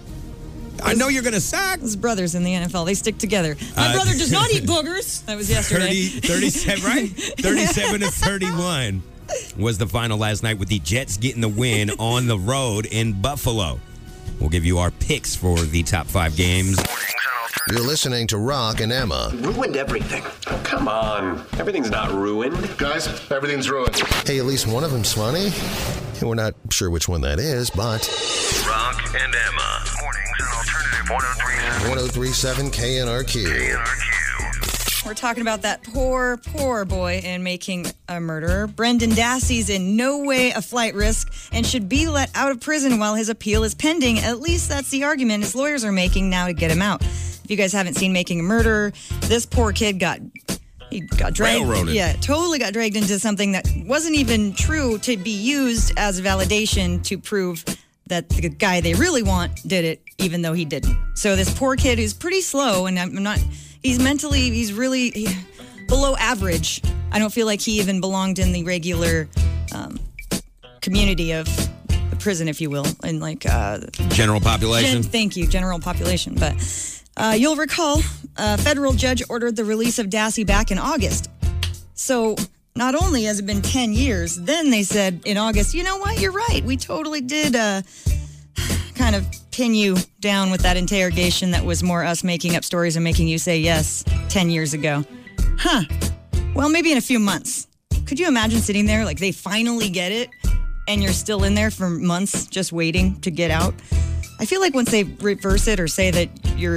I know you're going to suck. Those brothers in the N F L, they stick together. My uh, brother does not eat boogers. That was yesterday. thirty, thirty-seven, right? thirty-seven to thirty-one was the final last night with the Jets getting the win on the road in Buffalo. We'll give you our picks for the top five games. You're listening to Rock and Emma. Ruined everything. Oh, come on. Everything's not ruined. Guys, everything's ruined. Hey, at least one of them's funny. And we're not sure which one that is, but... Rock and Emma. Mornings on Alternative one oh three seven. one oh three seven K N R Q. K N R Q. We're talking about that poor, poor boy in Making a Murderer. Brendan Dassey's in no way a flight risk and should be let out of prison while his appeal is pending. At least that's the argument his lawyers are making now to get him out. If you guys haven't seen Making a Murderer, this poor kid got he got dragged. Railroaded. Yeah, totally got dragged into something that wasn't even true to be used as validation to prove that the guy they really want did it, even though he didn't. So this poor kid who's pretty slow, and I'm not... He's mentally, he's really he, below average. I don't feel like he even belonged in the regular um, community of the prison, if you will, in like... Uh, general population? Gen, thank you, general population. But uh, you'll recall, a federal judge ordered the release of Dassey back in August. So not only has it been ten years, then they said in August, you know what, you're right. We totally did uh, kind of pin you down with that interrogation that was more us making up stories and making you say yes ten years ago. Huh. Well, maybe in a few months. Could you imagine sitting there like they finally get it and you're still in there for months just waiting to get out? I feel like once they reverse it or say that you're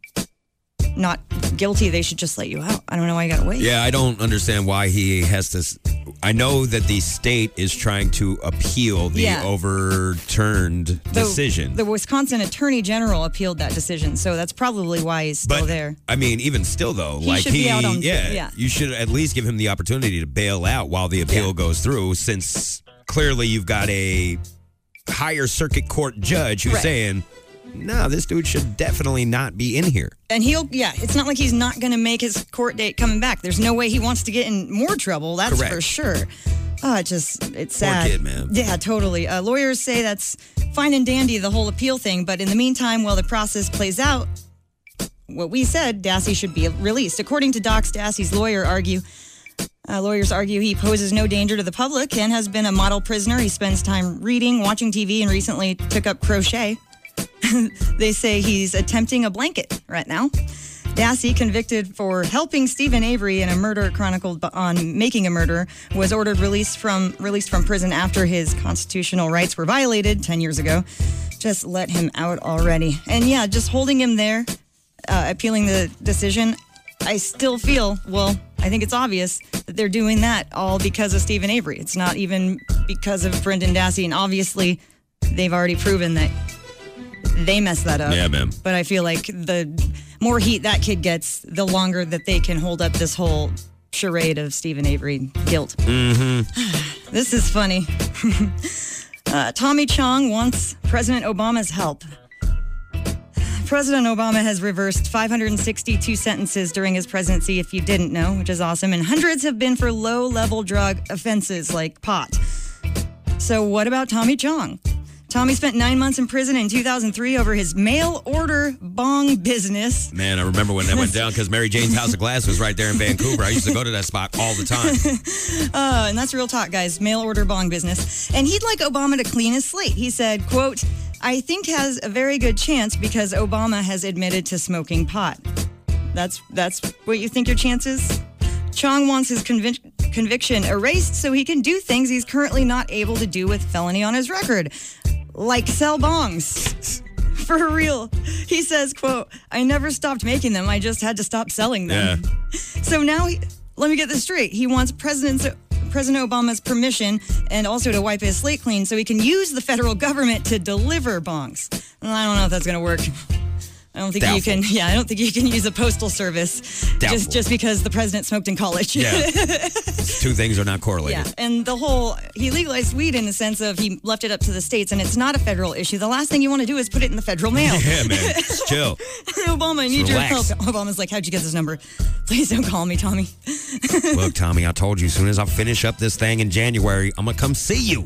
not guilty, they should just let you out. I don't know why you gotta wait. Yeah, I don't understand why he has to... I know that the state is trying to appeal the Yeah. overturned The- decision. The Wisconsin Attorney General appealed that decision, so that's probably why he's still But, there. I mean, even still, though, He like should he, be out on- yeah, yeah. you should at least give him the opportunity to bail out while the appeal Yeah. goes through, since clearly you've got a higher circuit court judge who's Right. saying, no, this dude should definitely not be in here. And he'll, yeah, it's not like he's not going to make his court date coming back. There's no way he wants to get in more trouble. That's Correct. for sure. Oh, it just, it's Poor sad. kid, man. Yeah, totally. Uh, lawyers say that's fine and dandy, the whole appeal thing. But in the meantime, while the process plays out, what we said, Dassey should be released. According to Docs, Dassey's lawyer argue, uh, lawyers argue he poses no danger to the public and has been a model prisoner. He spends time reading, watching T V, and recently took up crochet. They say he's attempting a blanket right now. Dassey, convicted for helping Stephen Avery in a murder chronicled on Making a Murderer, was ordered released from released from prison after his constitutional rights were violated ten years ago. Just let him out already. And yeah, just holding him there, uh, appealing the decision, I still feel, well, I think it's obvious that they're doing that all because of Stephen Avery. It's not even because of Brendan Dassey, and obviously they've already proven that they messed that up. Yeah, man. But I feel like the more heat that kid gets, the longer that they can hold up this whole charade of Stephen Avery guilt. Mm-hmm. This is funny. uh, Tommy Chong wants President Obama's help. President Obama has reversed five hundred sixty-two sentences during his presidency, if you didn't know, which is awesome. And hundreds have been for low-level drug offenses like pot. So what about Tommy Chong? Tommy spent nine months in prison in two thousand three over his mail-order bong business. Man, I remember when that went down because Mary Jane's House of Glass was right there in Vancouver. I used to go to that spot all the time. uh, and that's real talk, guys. Mail-order bong business. And he'd like Obama to clean his slate. He said, quote, I think has a very good chance because Obama has admitted to smoking pot. That's that's what you think your chance is? Chong wants his convic- conviction erased so he can do things he's currently not able to do with felony on his record. Like sell bongs. For real. He says, quote, I never stopped making them. I just had to stop selling them. Yeah. So now, he, let me get this straight. He wants President, President Obama's permission and also to wipe his slate clean so he can use the federal government to deliver bongs. Well, I don't know if that's going to work. I don't think Doubtful. you can. Yeah, I don't think you can use a postal service Doubtful. just just because the president smoked in college. Yeah. Two things are not correlated. Yeah, and the whole, he legalized weed in the sense of he left it up to the states, and it's not a federal issue. The last thing you want to do is put it in the federal mail. Yeah, man. Just chill. Obama, I need your help. Relax. Obama's like, how'd you get this number? Please don't call me, Tommy. Look, Tommy, I told you, as soon as I finish up this thing in January, I'm going to come see you.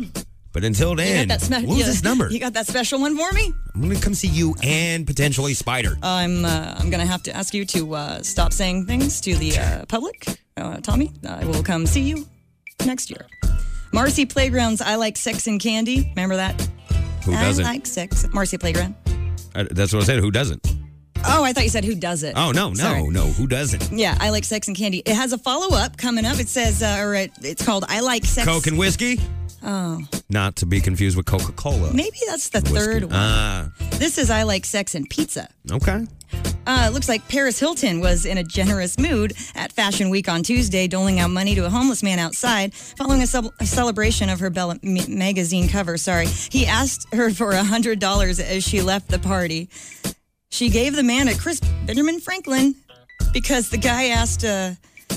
But until You then, got that spe- what was yeah, this number? You got that special one for me? I'm going to come see you and potentially Spider. I'm uh, I'm going to have to ask you to uh, stop saying things to the uh, public. Uh, Tommy, I will come see you next year. Marcy Playground's I Like Sex and Candy. Remember that? Who doesn't? I like sex. Marcy Playground. Uh, That's what I said. Who doesn't? Oh, I thought you said who does it. Oh, no, no, Sorry. no. Who doesn't? Yeah, I Like Sex and Candy. It has a follow-up coming up. It says, uh, or it, it's called I Like Sex. Coke and whiskey? Oh. Not to be confused with Coca-Cola. Maybe that's the Whiskey. third one. Ah, This is I Like Sex and Pizza. okay. Uh, it looks like Paris Hilton was in a generous mood at Fashion Week on Tuesday, doling out money to a homeless man outside following a, sub- a celebration of her Bella m- magazine cover. Sorry. He asked her for one hundred dollars as she left the party. She gave the man a crisp Benjamin Franklin because the guy asked, uh,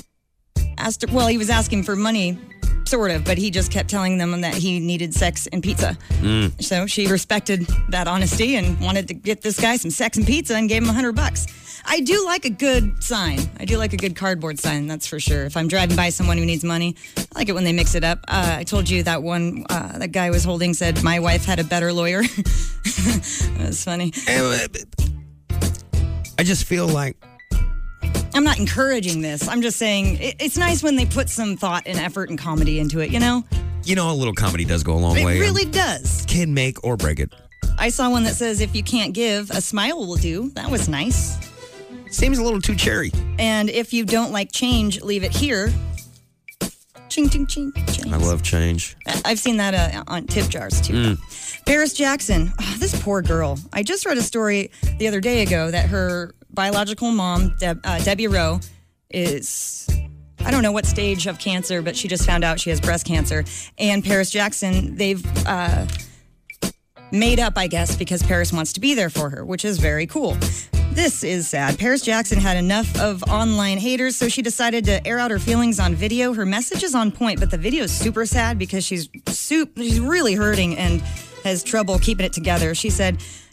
asked her, well, he was asking for money, sort of, but he just kept telling them that he needed sex and pizza. Mm. So she respected that honesty and wanted to get this guy some sex and pizza and gave him a hundred bucks. I do like a good sign. I do like a good cardboard sign, that's for sure. If I'm driving by someone who needs money, I like it when they mix it up. Uh, I told you that one uh, that guy was holding said, my wife had a better lawyer. That was funny. I just feel like I'm not encouraging this. I'm just saying it, it's nice when they put some thought and effort and comedy into it, you know? You know, a little comedy does go a long It way. really does. Can make or break it. I saw one that says, if you can't give, a smile will do. That was nice. Seems a little too cherry. And if you don't like change, leave it here. Ching, ching, ching. Change. I love change. I've seen that uh, on tip jars, too. Mm. Paris Jackson. Oh, this poor girl. I just read a story the other day ago that her biological mom, Deb, uh, Debbie Rowe, is... I don't know what stage of cancer, but she just found out she has breast cancer. And Paris Jackson, they've uh, made up, I guess, because Paris wants to be there for her, which is very cool. This is sad. Paris Jackson had enough of online haters, so she decided to air out her feelings on video. Her message is on point, but the video is super sad because she's soup, she's really hurting and has trouble keeping it together. She said,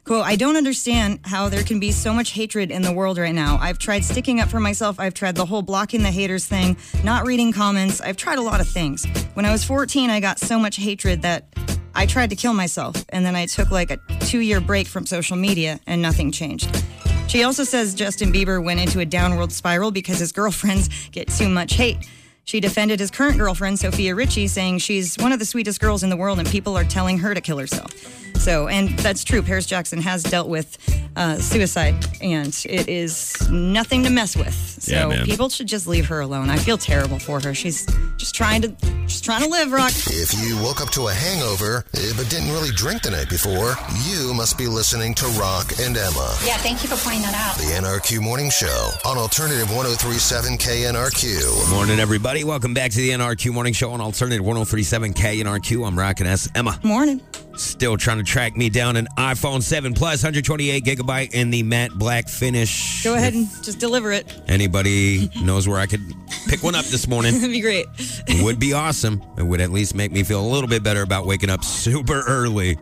Quote, I don't understand how there can be so much hatred in the world right now. I've tried sticking up for myself. I've tried the whole blocking the haters thing, not reading comments. I've tried a lot of things. When I was fourteen, I got so much hatred that I tried to kill myself. And then I took like a two-year break from social media and nothing changed. She also says Justin Bieber went into a downward spiral because his girlfriends get too much hate. She defended his current girlfriend, Sophia Richie, saying she's one of the sweetest girls in the world and people are telling her to kill herself. So, and that's true. Paris Jackson has dealt with uh, suicide, and it is nothing to mess with. So Yeah, man. people should just leave her alone. I feel terrible for her. She's just trying to, just trying to live, Rock. If you woke up to a hangover eh, but didn't really drink the night before, you must be listening to Rock and Emma. Yeah, thank you for pointing that out. The N R Q Morning Show on Alternative one oh three point seven K N R Q. Morning, everybody. Welcome back to the N R Q Morning Show on Alternative one oh three point seven K N R Q. I'm Rockin' S. Emma. Morning. Still trying to track me down an iPhone seven Plus, one hundred twenty-eight gigabyte in the matte black finish. Go ahead and just deliver it. Anybody knows where I could pick one up this morning? That'd be great. It would be awesome. It would at least make me feel a little bit better about waking up super early.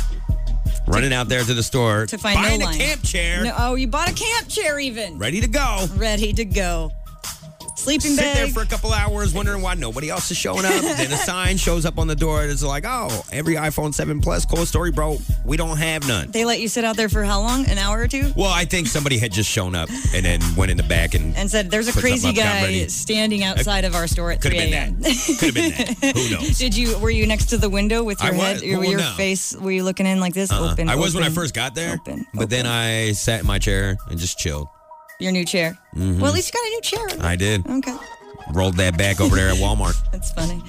Running out there to the store. To find buying no a line. camp chair. No, oh, you bought a camp chair even. Ready to go. Ready to go. Sleeping Sit bag. there for a couple hours wondering why nobody else is showing up. Then a sign shows up on the door and it's like, oh, every iPhone seven Plus, cool story, bro. We don't have none. They let you sit out there for how long? An hour or two? Well, I think somebody had just shown up and then went in the back and And said, there's a put crazy something up, got guy ready. standing outside of our store at Could three have been a.m. that. Could have been that. Who knows? Did you, were you next to the window with your I head, was. or Well, your no. face, were you looking in like this? Uh-uh. Open, I was when I open, first got there, open, but then I sat in my chair and just chilled. Your new chair. Mhm. Well, at least you got a new chair. I did. Okay. Rolled that back over there at Walmart. That's funny.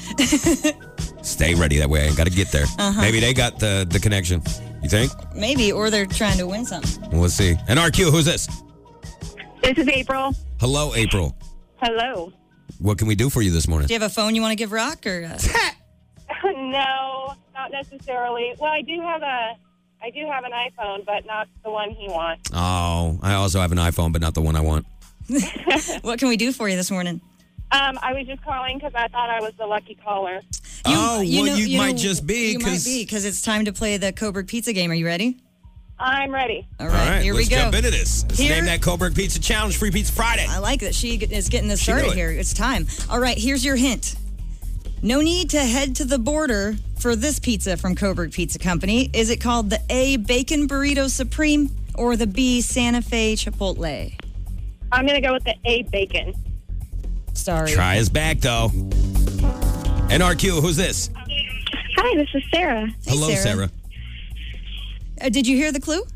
Stay ready that way. I got to get there. Uh-huh. Maybe they got the, the connection. You think? Maybe, or they're trying to win something. Well, let's see. N R Q, who's this? This is April. Hello, April. Hello. What can we do for you this morning? Do you have a phone you want to give Rock? Or uh... No, not necessarily. Well, I do have a, I do have an iPhone, but not the one he wants. Oh, I also have an iPhone, but not the one I want. What can we do for you this morning? Um, I was just calling because I thought I was the lucky caller. oh, well, you, know- might just be. You might 'cause- be, because it's time to play the Coburg Pizza game. Are you ready? I'm ready. All right, All right, here let's we go. jump into this. Let's Here- name that Coburg Pizza Challenge, Free Pizza Friday. I like that she is getting this She knew started it. here. It's time. All right, here's your hint. No need to head to the border for this pizza from Coburg Pizza Company. Is it called the A Bacon Burrito Supreme or the B Santa Fe Chipotle? I'm going to go with the A bacon. Sorry. Try his back, though. N R Q, who's this? Hi, this is Sarah. Hey, Hello, Sarah. Sarah. Uh, did you hear the clue?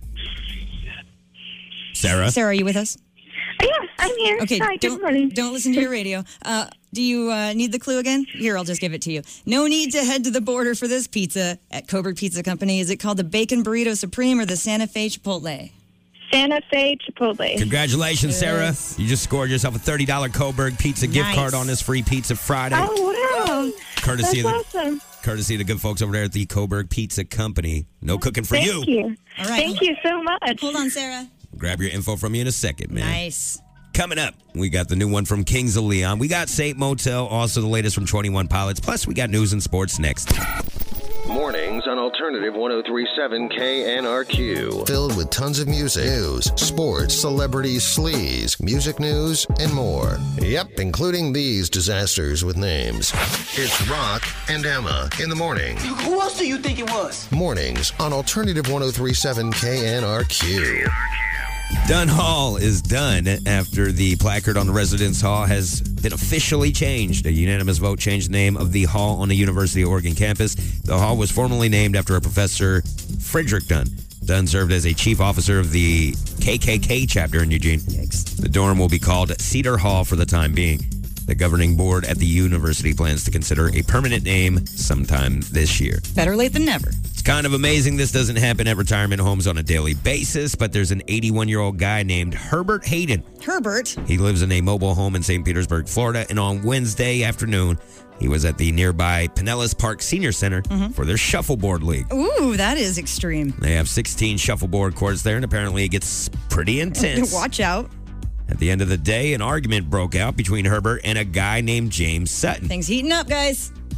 Sarah? Sarah, are you with us? Yeah, I'm here. Okay, Hi, don't, good morning. don't listen to your radio. Uh, do you uh, need the clue again? Here, I'll just give it to you. No need to head to the border for this pizza at Coburg Pizza Company. Is it called the Bacon Burrito Supreme or the Santa Fe Chipotle? Santa Fe Chipotle. Congratulations, Sarah. Yes. You just scored yourself a thirty dollars Coburg Pizza gift Nice. card on this Free Pizza Friday. Oh, wow. Courtesy That's of the awesome. courtesy of the good folks over there at the Coburg Pizza Company. No cooking for Thank you. you. All right. Thank you so much. Hold on, Sarah. Grab your info from you in a second, man. Nice. Coming up, we got the new one from Kings of Leon. We got Saint Motel, also the latest from twenty-one Pilots. Plus, we got news and sports next. Mornings on Alternative one oh three point seven K N R Q. Filled with tons of music, news, sports, celebrities, sleaze, music news, and more. Yep, including these disasters with names. It's Rock and Emma in the morning. Who else do you think it was? Mornings on Alternative one oh three point seven K N R Q. Dunn Hall is done after the placard on the residence hall has been officially changed. A unanimous vote changed the name of the hall on the University of Oregon campus. The hall was formerly named after a Professor Frederick Dunn. Dunn served as a chief officer of the K K K chapter in Eugene. Yikes. The dorm will be called Cedar Hall for the time being. The governing board at the university plans to consider a permanent name sometime this year. Better late than never. It's kind of amazing this doesn't happen at retirement homes on a daily basis, but there's an eighty-one-year-old guy named Herbert Hayden. Herbert. He lives in a mobile home in Saint Petersburg, Florida, and on Wednesday afternoon, he was at the nearby Pinellas Park Senior Center for their shuffleboard league. Ooh, that is extreme. They have sixteen shuffleboard courts there, and apparently it gets pretty intense. Watch out. At the end of the day, an argument broke out between Herbert and a guy named James Sutton. Things heating up, guys.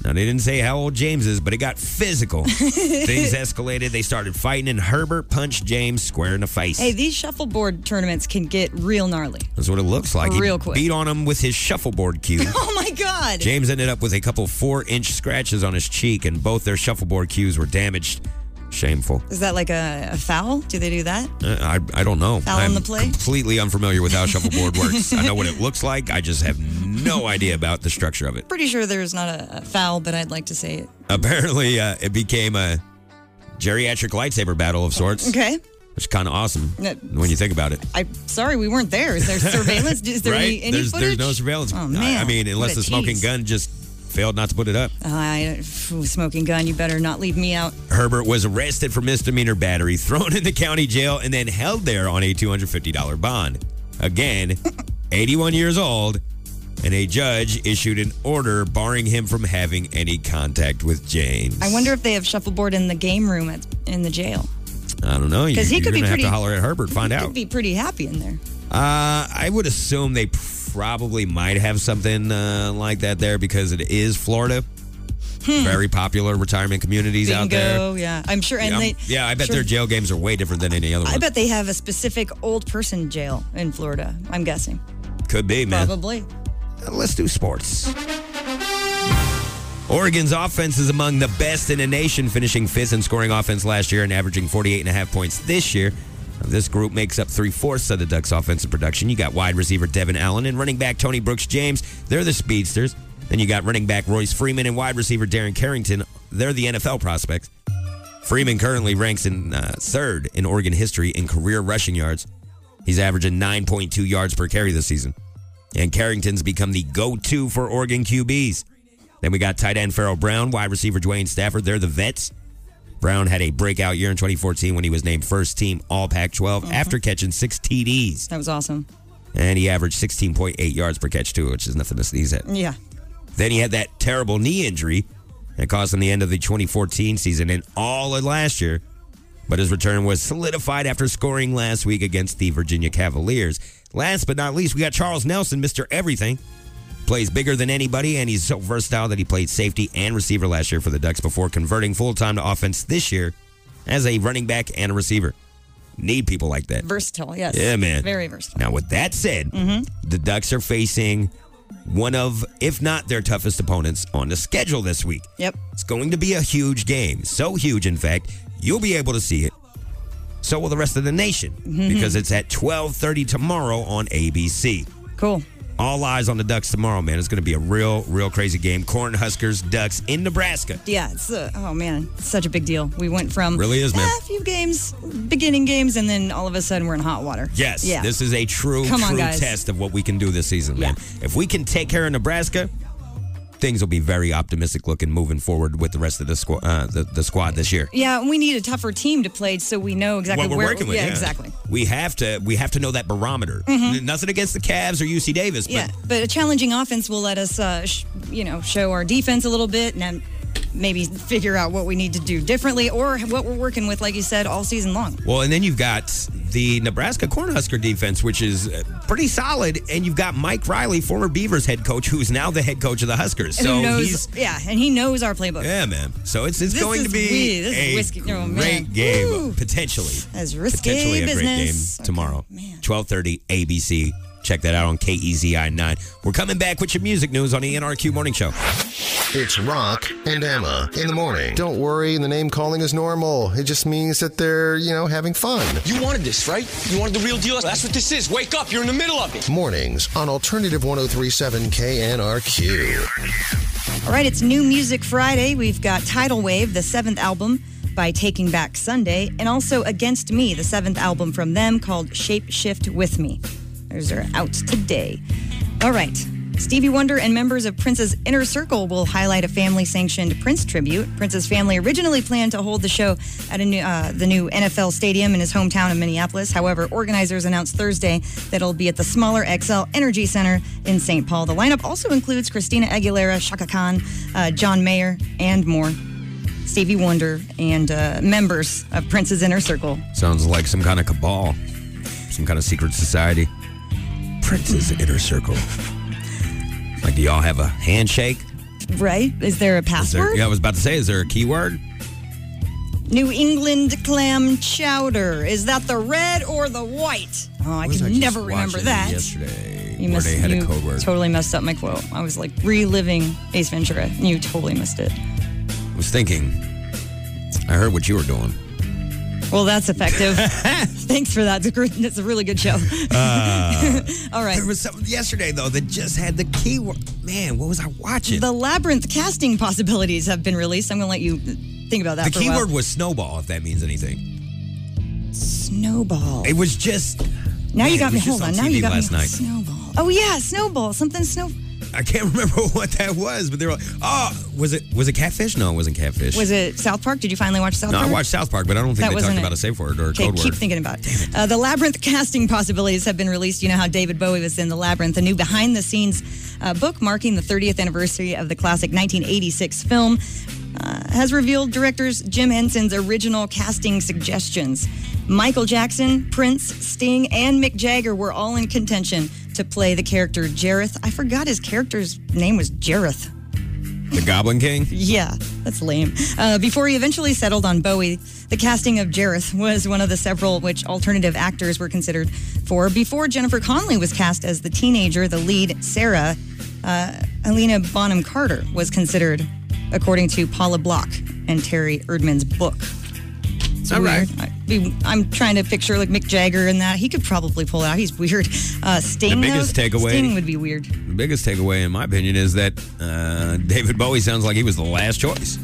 Now, they didn't say how old James is, but it got physical. Things escalated. They started fighting, and Herbert punched James square in the face. Hey, these shuffleboard tournaments can get real gnarly. That's what it looks like. Real he quick. beat on him with his shuffleboard cue. Oh, my God. James ended up with a couple four-inch scratches on his cheek, and both their shuffleboard cues were damaged. Shameful. Is that like a, a foul? Do they do that? Uh, I I don't know. Foul I'm on the play? completely unfamiliar with how shuffleboard works. I know what it looks like. I just have no idea about the structure of it. Pretty sure there's not a, a foul, but I'd like to say it. Apparently, uh, it became a geriatric lightsaber battle of sorts. Okay. Which is kind of awesome Uh, when you think about it. I'm sorry we weren't there. Is there surveillance? Is there right? any, any there's, footage? there's no surveillance. Oh, I- man. I mean, unless What a the smoking tease. gun just failed not to put it up. Uh, I, phew, smoking gun, you better not leave me out. Herbert was arrested for misdemeanor battery, thrown in the county jail, and then held there on a two hundred fifty dollars bond. Again, eighty-one years old, and a judge issued an order barring him from having any contact with James. I wonder if they have shuffleboard in the game room at, in the jail. I don't know. You, 'Cause he you're could be gonna pretty- have to holler at Herbert, find He out. could be pretty happy in there. Uh, I would assume they probably might have something uh, like that there because it is Florida. Very popular retirement communities out there. Bingo, yeah. I'm sure. And yeah, they, I'm- yeah, I bet sure- their jail games are way different than any other one. I bet they have a specific old person jail in Florida. I'm guessing. Could be, man. Probably. Uh, Let's do sports. Oregon's offense is among the best in the nation, finishing fifth in scoring offense last year and averaging forty-eight and a half points this year. Now, this group makes up three-fourths of the Ducks' offensive production. You got wide receiver Devin Allen and running back Tony Brooks-James. They're the speedsters. Then you got running back Royce Freeman and wide receiver Darren Carrington. They're the N F L prospects. Freeman currently ranks in uh, third in Oregon history in career rushing yards. He's averaging nine point two yards per carry this season. And Carrington's become the go-to for Oregon Q Bs. Then we got tight end Farrell Brown, wide receiver Dwayne Stafford. They're the vets. Brown had a breakout year in twenty fourteen when he was named first team All Pac twelve after catching six T Ds. That was awesome. And he averaged sixteen point eight yards per catch, too, which is nothing to sneeze at. Yeah. Then he had that terrible knee injury that caused him the end of the twenty fourteen season and all of last year. But his return was solidified after scoring last week against the Virginia Cavaliers. Last but not least, we got Charles Nelson, Mister Everything. Plays bigger than anybody, and he's so versatile that he played safety and receiver last year for the Ducks before converting full-time to offense this year as a running back and a receiver. Need people like that. Versatile, yes. Yeah, man. Very versatile. Now, with that said, Mm-hmm. the Ducks are facing one of, if not their toughest opponents on the schedule this week. Yep. It's going to be a huge game. So huge, in fact, you'll be able to see it. So will the rest of the nation Mm-hmm. because it's at twelve thirty tomorrow on A B C. Cool. All eyes on the Ducks tomorrow, man. It's going to be a real, real crazy game. Cornhuskers, Ducks in Nebraska. Yeah, it's uh, oh man, it's such a big deal. We went from Really is, man. eh, a few games, beginning games, and then all of a sudden we're in hot water. Yes, yeah. this is a true, Come on, true guys. test of what we can do this season, man. If we can take care of Nebraska, things will be very optimistic looking moving forward with the rest of the squad, uh, the, the squad this year. Yeah, we need a tougher team to play so we know exactly What we're where. working with, yeah, yeah. exactly. We have to, we have to know that barometer. Mhm. Nothing against the Cavs or U C Davis, but Yeah, but a challenging offense will let us, uh, sh- you know, show our defense a little bit and then maybe figure out what we need to do differently or what we're working with, like you said, all season long. well, and then you've got the Nebraska Cornhusker defense, which is uh, pretty solid, and you've got Mike Riley, former Beavers head coach, who's now the head coach of the Huskers. And So who knows, he's yeah, and he knows our playbook. yeah, man. So it's it's This going is to be we- this is a whiskey- oh, man. great game, Woo. potentially. That's risque potentially a great business. game tomorrow. twelve thirty A B C. Check that out on K E Z I nine. We're coming back with your music news on the N R Q Morning Show. It's Rock and Emma in the morning. Don't worry, the name calling is normal. It just means that they're, you know, having fun. You wanted this, right? You wanted the real deal? That's what this is. Wake up. You're in the middle of it. Mornings on Alternative one oh three point seven K N R Q. All right, it's New Music Friday. We've got Tidal Wave, the seventh album by Taking Back Sunday, and also Against Me, the seventh album from them called Shape Shift With Me. Those are out today. All right. Stevie Wonder and members of Prince's Inner Circle will highlight a family-sanctioned Prince tribute. Prince's family originally planned to hold the show at a new, uh, the new N F L stadium in his hometown of Minneapolis. However, organizers announced Thursday that it'll be at the smaller X L Energy Center in Saint Paul. The lineup also includes Christina Aguilera, Chaka Khan, uh, John Mayer, and more. Stevie Wonder and uh, members of Prince's Inner Circle. Sounds like some kind of cabal, some kind of secret society. Prince's Inner Circle. Like, do y'all have a handshake? Right? Is there a Is there- password? yeah, I was about to say, is there a keyword? New England clam chowder. Is that the red or the white? Oh, I Was can I just never remember watching that. Yesterday, You where missed, they had you a code word. totally messed up my quote. I was like reliving Ace Ventura. You totally missed it. I was thinking, I heard what you were doing. Well, that's effective. Thanks for that. It's a, gr- it's a really good show. Uh, All right. There was something yesterday, though, that just had the keyword. Man, what was I watching? The Labyrinth casting possibilities have been released. I'm going to let you think about that The for a keyword while. was snowball, if that means anything. Snowball. It was just. Now man, you got it me. was just Hold on. on Now T V you got last me. night. Snowball. Oh, yeah. Snowball. Something snow. I can't remember what that was, but they were like, oh, was it was it Catfish? No, it wasn't Catfish. Was it South Park? Did you finally watch South no, Park? I watched South Park, but I don't think That they wasn't talked it. about a safe word or a Okay, code keep word. thinking about it. Uh, the Labyrinth casting possibilities have been released. You know how David Bowie was in The Labyrinth, a new behind-the-scenes uh, book marking the thirtieth anniversary of the classic nineteen eighty-six film, uh, has revealed directors Jim Henson's original casting suggestions. Michael Jackson, Prince, Sting, and Mick Jagger were all in contention to play the character Jareth. I forgot his character's name was Jareth. The Goblin King? Yeah, that's lame. Uh, before he eventually settled on Bowie, the casting of Jareth was one of the several which alternative actors were considered for. Before Jennifer Connelly was cast as the teenager, the lead, Sarah, uh, Helena Bonham Carter was considered, according to Paula Block and Terry Erdman's book. It's All weird. right. I, be- I'm trying to picture like Mick Jagger and that. He could probably pull it out. He's weird. Uh, Sting, The biggest though, takeaway- Sting would be weird. The biggest takeaway, in my opinion, is that uh, David Bowie sounds like he was the last choice.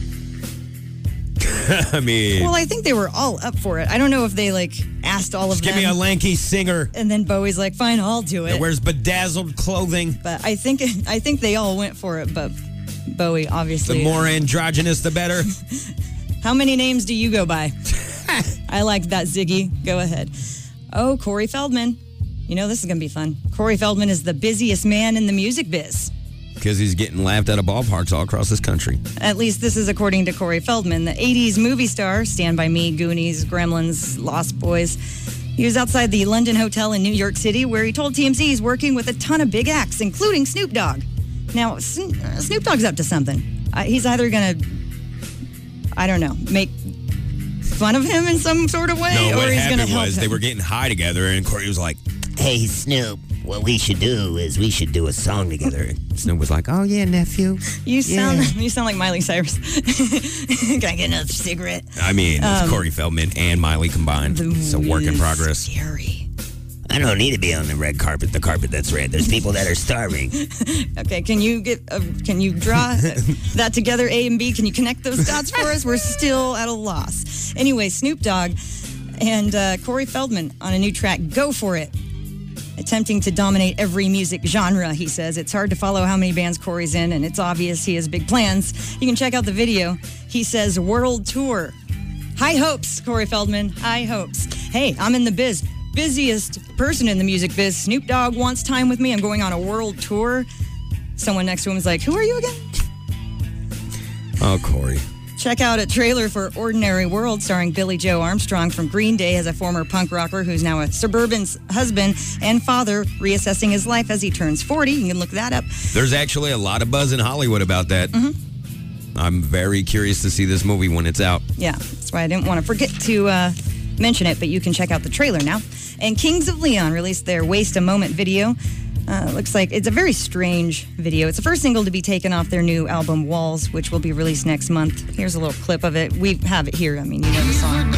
I mean, Well, I think they were all up for it. I don't know if they like asked all of just give them. me a lanky singer And then Bowie's like, "Fine, I'll do it." that wears bedazzled clothing. But I think I think they all went for it. But Bowie, obviously. The more androgynous, the better. How many names do you go by? I like that, Ziggy. Go ahead. Oh, Corey Feldman. You know this is gonna be fun. Corey Feldman is the busiest man in the music biz. Because he's getting laughed out of ballparks all across this country. At least this is according to Corey Feldman, the eighties movie star, Stand By Me, Goonies, Gremlins, Lost Boys. He was outside the London Hotel in New York City where he told T M Z he's working with a ton of big acts, including Snoop Dogg. Now, Sn- uh, Snoop Dogg's up to something. Uh, he's either going to, I don't know, make fun of him in some sort of way, No, or what he's going to happened help was him. they were getting high together, and Corey was like, Hey, Snoop, what we should do is we should do a song together. and Snoop was like, oh, yeah, nephew. You sound Yeah. you sound like Miley Cyrus. Can I get another cigarette? I mean, it's Um, Corey Feldman and Miley combined. It's a work in progress. Scary. I don't need to be on the red carpet, the carpet that's red. There's people that are starving. Okay, can you get uh, can you draw that together, A and B? Can you connect those dots for us? We're still at a loss. Anyway, Snoop Dogg and uh, Corey Feldman on a new track, Go For It. Attempting to dominate every music genre, he says. It's hard to follow how many bands Corey's in, and it's obvious he has big plans. You can check out the video. He says, world tour. High hopes, Corey Feldman. High hopes. Hey, I'm in the biz. Busiest person in the music biz. Snoop Dogg wants time with me. I'm going on a world tour. Someone next to him is like, who are you again? Oh, Corey. Check out a trailer for Ordinary World starring Billy Joe Armstrong from Green Day as a former punk rocker who's now a suburban husband and father reassessing his life as he turns forty. You can look that up. There's actually a lot of buzz in Hollywood about that. Mm-hmm. I'm very curious to see this movie when it's out. Yeah, that's why I didn't want to forget to uh, mention it, but you can check out the trailer now. And Kings of Leon released their Waste a Moment video. Uh, looks like it's a very strange video. It's the first single to be taken off their new album, Walls, which will be released next month. Here's a little clip of it. We have it here. I mean, you know the song.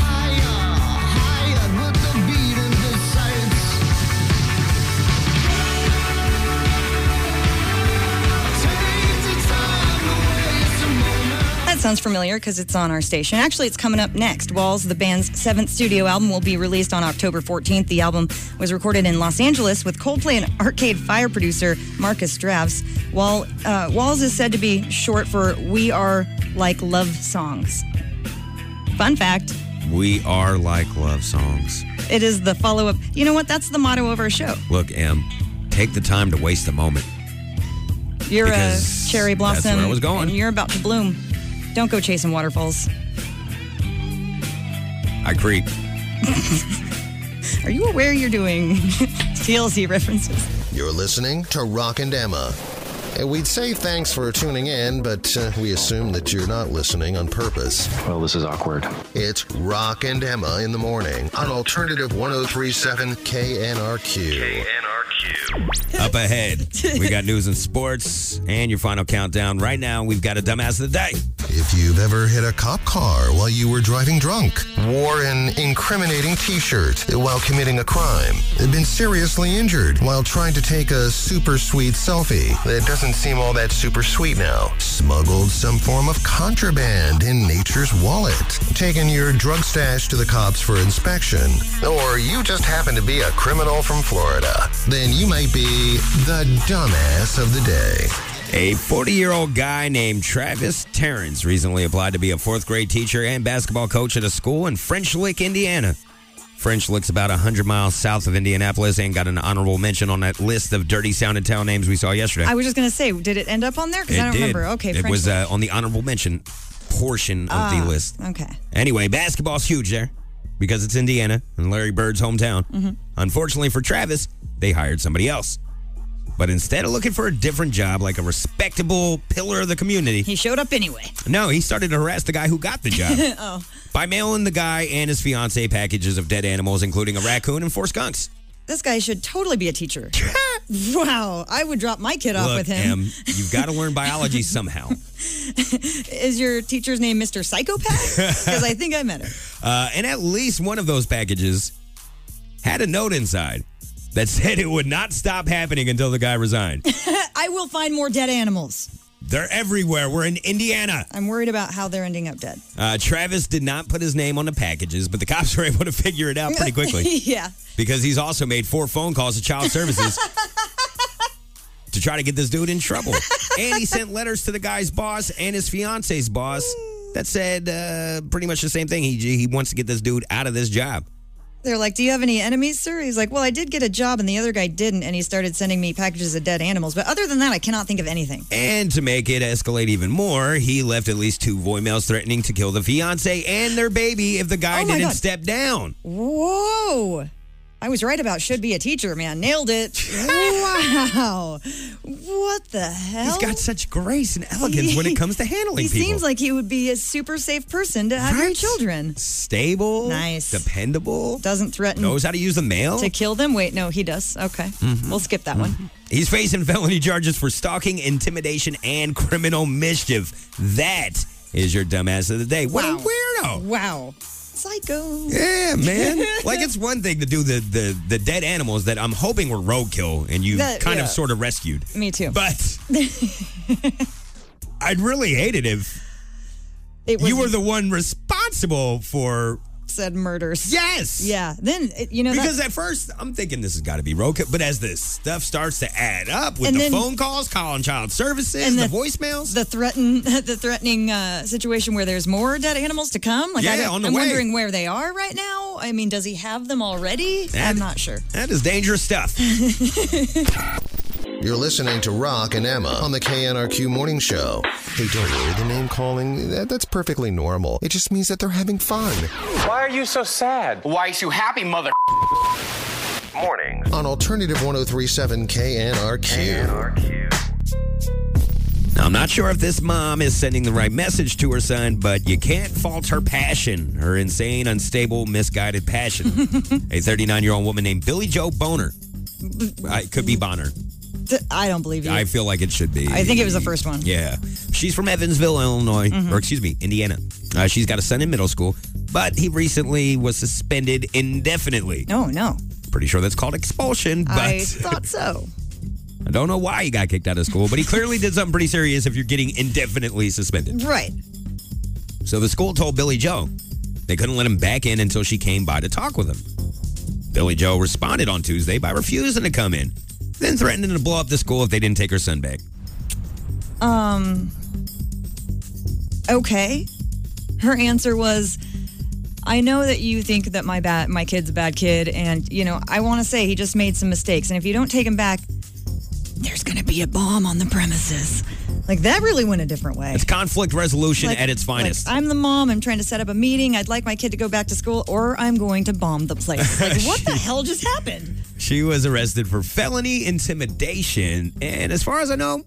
That sounds familiar because it's on our station. Actually, it's coming up next. Walls, the band's seventh studio album, will be released on October fourteenth. The album was recorded in Los Angeles with Coldplay and Arcade Fire producer Marcus Dravs. Wall, uh, Walls is said to be short for We Are Like Love Songs. Fun fact, We are like love songs. it is the follow-up. You know what? That's the motto of our show. Look, Em, take the time to waste a moment. You're a Because cherry blossom. that's where I was going. And you're about to bloom. Don't go chasing waterfalls. I creep. Are you aware you're doing T L C references? You're listening to Rock and Emma. Uh, We'd say thanks for tuning in, but uh, we assume that you're not listening on purpose. Well, this is awkward. It's Rock and Emma in the morning on Alternative one oh three point seven K N R Q. K N R Q. Up ahead, we got news and sports and your final countdown. Right now, we've got a dumbass of the day. If you've ever hit a cop car while you were driving drunk, wore an incriminating t-shirt while committing a crime, been seriously injured while trying to take a super sweet selfie that doesn't seem all that super sweet now, smuggled some form of contraband in nature's wallet, taken your drug stash to the cops for inspection, or you just happen to be a criminal from Florida, then you might be the dumbass of the day. A forty-year-old guy named Travis Terrence recently applied to be a fourth grade teacher and basketball coach at a school in French Lick, Indiana. French Lick's about one hundred miles south of Indianapolis and got an honorable mention on that list of dirty sounding town names we saw yesterday. I was just going to say, did it end up on there? Because I don't did. remember. Okay, It French was Lick. uh, on the honorable mention portion of Ah, the list. Okay. Anyway, basketball's huge there because it's Indiana and Larry Bird's hometown. Mhm. Unfortunately for Travis, they hired somebody else. But instead of looking for a different job, like a respectable pillar of the community, He showed up anyway. no, he started to harass the guy who got the job Oh. by mailing the guy and his fiancée packages of dead animals, including a raccoon and four skunks. This guy should totally be a teacher. Wow. I would drop my kid off Look, with him. Em, you've got to learn biology somehow. Is your teacher's name Mister Psychopath? Because I think I met him. Uh, and at least one of those packages had a note inside that said it would not stop happening until the guy resigned. I will find more dead animals. They're everywhere. We're in Indiana. I'm worried about how they're ending up dead. Uh, Travis did not put his name on the packages, but the cops were able to figure it out pretty quickly. Yeah. Because he's also made four phone calls to child services to try to get this dude in trouble. And he sent letters to the guy's boss and his fiance's boss that said uh, pretty much the same thing. He, he wants to get this dude out of this job. They're like, do you have any enemies, sir? He's like, well, I did get a job and the other guy didn't. And he started sending me packages of dead animals. But other than that, I cannot think of anything. And to make it escalate even more, he left at least two voicemails threatening to kill the fiance and their baby if the guy Oh my didn't God. step down. Whoa. I was right about should be a teacher, man. Nailed it. Wow. What the hell? He's got such grace and elegance when it comes to handling he people. seems like he would be a super safe person to have your Right? children. Stable, Nice. dependable, Doesn't threaten knows how to use the mail. to kill them. Wait, no, he does. Okay. Mhm. We'll skip that one. He's facing felony charges for stalking, intimidation, and criminal mischief. That is your dumbass of the day. What Wow. a weirdo. Wow. Psycho. Yeah, man. Like, it's one thing to do the, the, the dead animals that I'm hoping were roadkill and you That- kind yeah. of sort of rescued. Me too. But I'd really hate it if It was you were the one responsible for. said murders. Yes. Yeah. Then, it- you know, Because that, at first, I'm thinking this has got to be roadkill. But as this stuff starts to add up with And the then- phone calls, calling child services, And the, the- voicemails. the threaten the threatening uh, situation where there's more dead animals to come. Like, I Yeah, don't- on the I'm way. wondering where they are right now. I mean, does he have them already? That- I'm not sure. That is dangerous stuff. You're listening to Rock and Emma on the K N R Q Morning Show. Hey, don't worry, the name calling, that, that's perfectly normal. It just means that they're having fun. Why are you so sad? Why are you so happy, mother? Mornings On Alternative one oh three point seven K N R Q. K N R Q. Now, I'm not sure if this mom is sending the right message to her son, but you can't fault her passion, her insane, unstable, misguided passion. A thirty-nine-year-old woman named Billy Joe Boner. I, it could be Bonner. Th- I don't believe you. I feel like it should be. I think it was the first one. Yeah. She's from Evansville, Illinois, Mhm. or excuse me, Indiana. Uh, she's got a son in middle school, but he recently was suspended indefinitely. Oh, no. Pretty sure that's called expulsion, but I thought so. I don't know why he got kicked out of school, but he clearly did something pretty serious if you're getting indefinitely suspended. Right. So the school told Billy Joe they couldn't let him back in until she came by to talk with him. Billy Joe responded on Tuesday by refusing to come in, then threatening to blow up the school if they didn't take her son back. Um. Okay. Her answer was, I know that you think that my bad, my kid's a bad kid, and you know I want to say he just made some mistakes, and if you don't take him back, there's going to be a bomb on the premises. Like, that really went a different way. It's conflict resolution Like- at its finest. Like, I'm the mom. I'm trying to set up a meeting. I'd like my kid to go back to school, or I'm going to bomb the place. Like, what the hell just happened? She was arrested for felony intimidation, and as far as I know,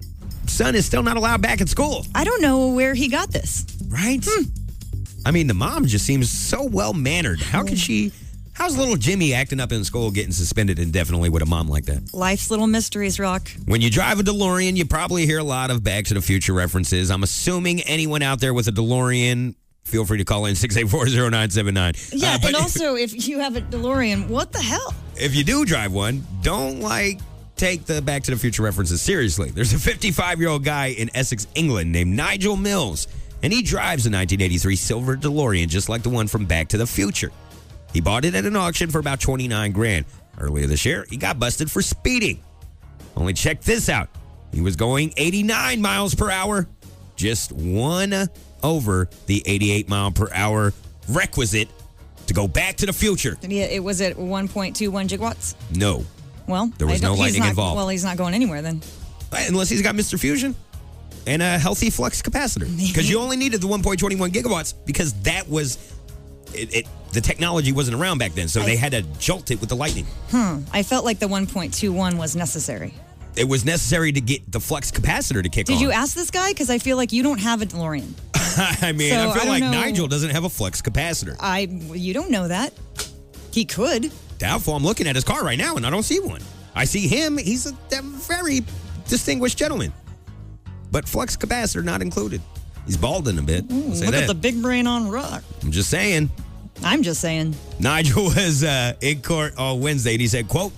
son is still not allowed back at school. I don't know where he got this. Right? Hmm. I mean, the mom just seems so well-mannered. How could she... How's little Jimmy acting up in school getting suspended indefinitely with a mom like that? Life's little mysteries, Rock. When you drive a DeLorean, you probably hear a lot of Back to the Future references. I'm assuming anyone out there with a DeLorean, feel free to call in six eight four, zero nine seven nine. Yeah, uh, but and also, if you have a DeLorean, what the hell? If you do drive one, don't, like, take the Back to the Future references seriously. There's a fifty-five-year-old guy in Essex, England named Nigel Mills, and he drives a nineteen eighty-three silver DeLorean just like the one from Back to the Future. He bought it at an auction for about twenty-nine grand. Earlier this year, he got busted for speeding. Only check this out. He was going eighty-nine miles per hour, just one over the eighty-eight mile per hour requisite to go back to the future. Yeah, it was at one point two one gigawatts. No. Well, there was I no don't- he's lightning not- involved. Well, he's not going anywhere then. Unless he's got Mister Fusion and a healthy flux capacitor. Because you only needed the one point two one gigawatts because that was, it, it, the technology wasn't around back then. So I- they had to jolt it with the lightning. Hmm. I felt like the one point two one was necessary. It was necessary to get the flux capacitor to kick Did on. you ask this guy? Because I feel like you don't have a DeLorean. I mean, So, I I feel don't like know. Nigel doesn't have a flux capacitor. I. You don't know that. He could. Doubtful. I'm looking at his car right now and I don't see one. I see him. He's a, a very distinguished gentleman. But flux capacitor not included. He's balding a bit. I'll say Look that. at the big brain on Rock. I'm just saying. I'm just saying. Nigel was uh, in court on Wednesday and he said, quote,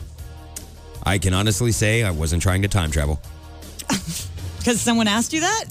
I can honestly say I wasn't trying to time travel. Because someone asked you that?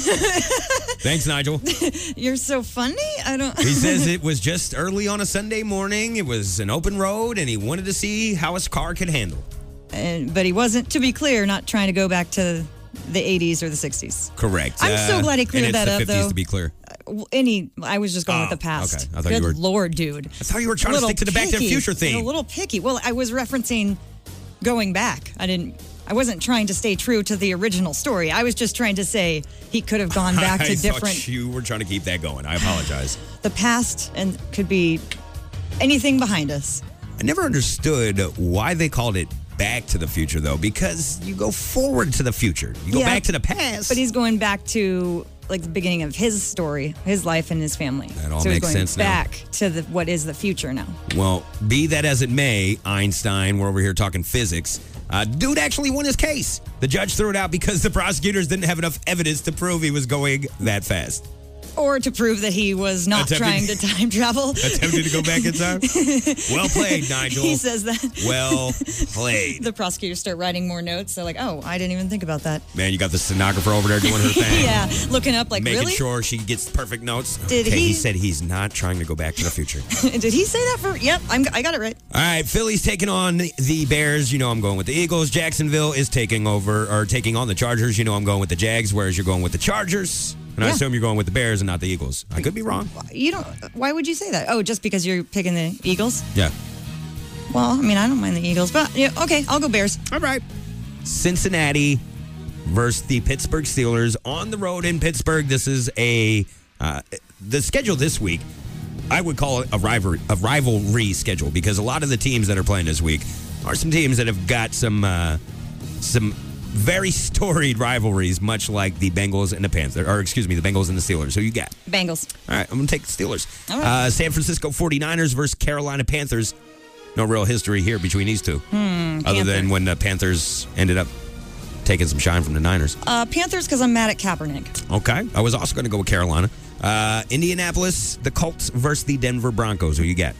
Thanks, Nigel. You're so funny. I don't. He says it was just early on a Sunday morning. It was an open road and he wanted to see how his car could handle. And, but he wasn't, to be clear, not trying to go back to the eighties or the sixties. Correct. I'm so Uh, glad he cleared and it's that the up, fifties though. to be clear. Any, I was just going Oh, with the past. okay. I thought Good you were- Lord, dude. I thought you were trying A to little stick to the Back to the picky. Future theme. A little picky. Well, I was referencing going back. I didn't. I wasn't trying to stay true to the original story. I was just trying to say he could have gone back I to thought different, you were trying to keep that going. I apologize. the past, and could be anything behind us. I never understood why they called it Back to the Future, though, because you go forward to the future. You go Yeah, back to the past. But he's going back to like the beginning of his story, his life and his family. That all so he's makes going sense now. back to the, what is the future now. Well, be that as it may, Einstein, we're over here talking physics. Uh, dude actually won his case. The judge threw it out because the prosecutors didn't have enough evidence to prove he was going that fast. Or to prove that he was not Attempting- trying to time travel. Attempting to go back in time? Well played, Nigel. He says that. Well played. The prosecutors start writing more notes. They're like, oh, I didn't even think about that. Man, you got the stenographer over there doing her thing. Yeah, looking up like, Making really? sure she gets perfect notes. Did okay, he- he said he's not trying to go back to the future. Did he say that for? Yep, I'm, I got it right. All right, Philly's taking on the Bears. You know I'm going with the Eagles. Jacksonville is taking over or taking on the Chargers. You know I'm going with the Jags, whereas you're going with the Chargers. And I Yeah. assume you're going with the Bears and not the Eagles. I could be wrong. You don't. Why would you say that? Oh, just because you're picking the Eagles? Yeah. Well, I mean, I don't mind the Eagles, but yeah, okay, I'll go Bears. All right. Cincinnati versus the Pittsburgh Steelers on the road in Pittsburgh. This is a uh, the schedule this week. I would call it a rivalry, a rivalry schedule because a lot of the teams that are playing this week are some teams that have got some uh, some very storied rivalries, much like the Bengals and the Panthers, or excuse me, the Bengals and the Steelers. Who you got? Bengals. All right, I'm going to take the Steelers. All right. Uh, San Francisco forty-niners versus Carolina Panthers. No real history here between these two, Hmm, other than Panthers. when the Panthers ended up taking some shine from the Niners. Uh, Panthers, because I'm mad at Kaepernick. Okay. I was also going to go with Carolina. Uh, Indianapolis, the Colts versus the Denver Broncos. Who you got?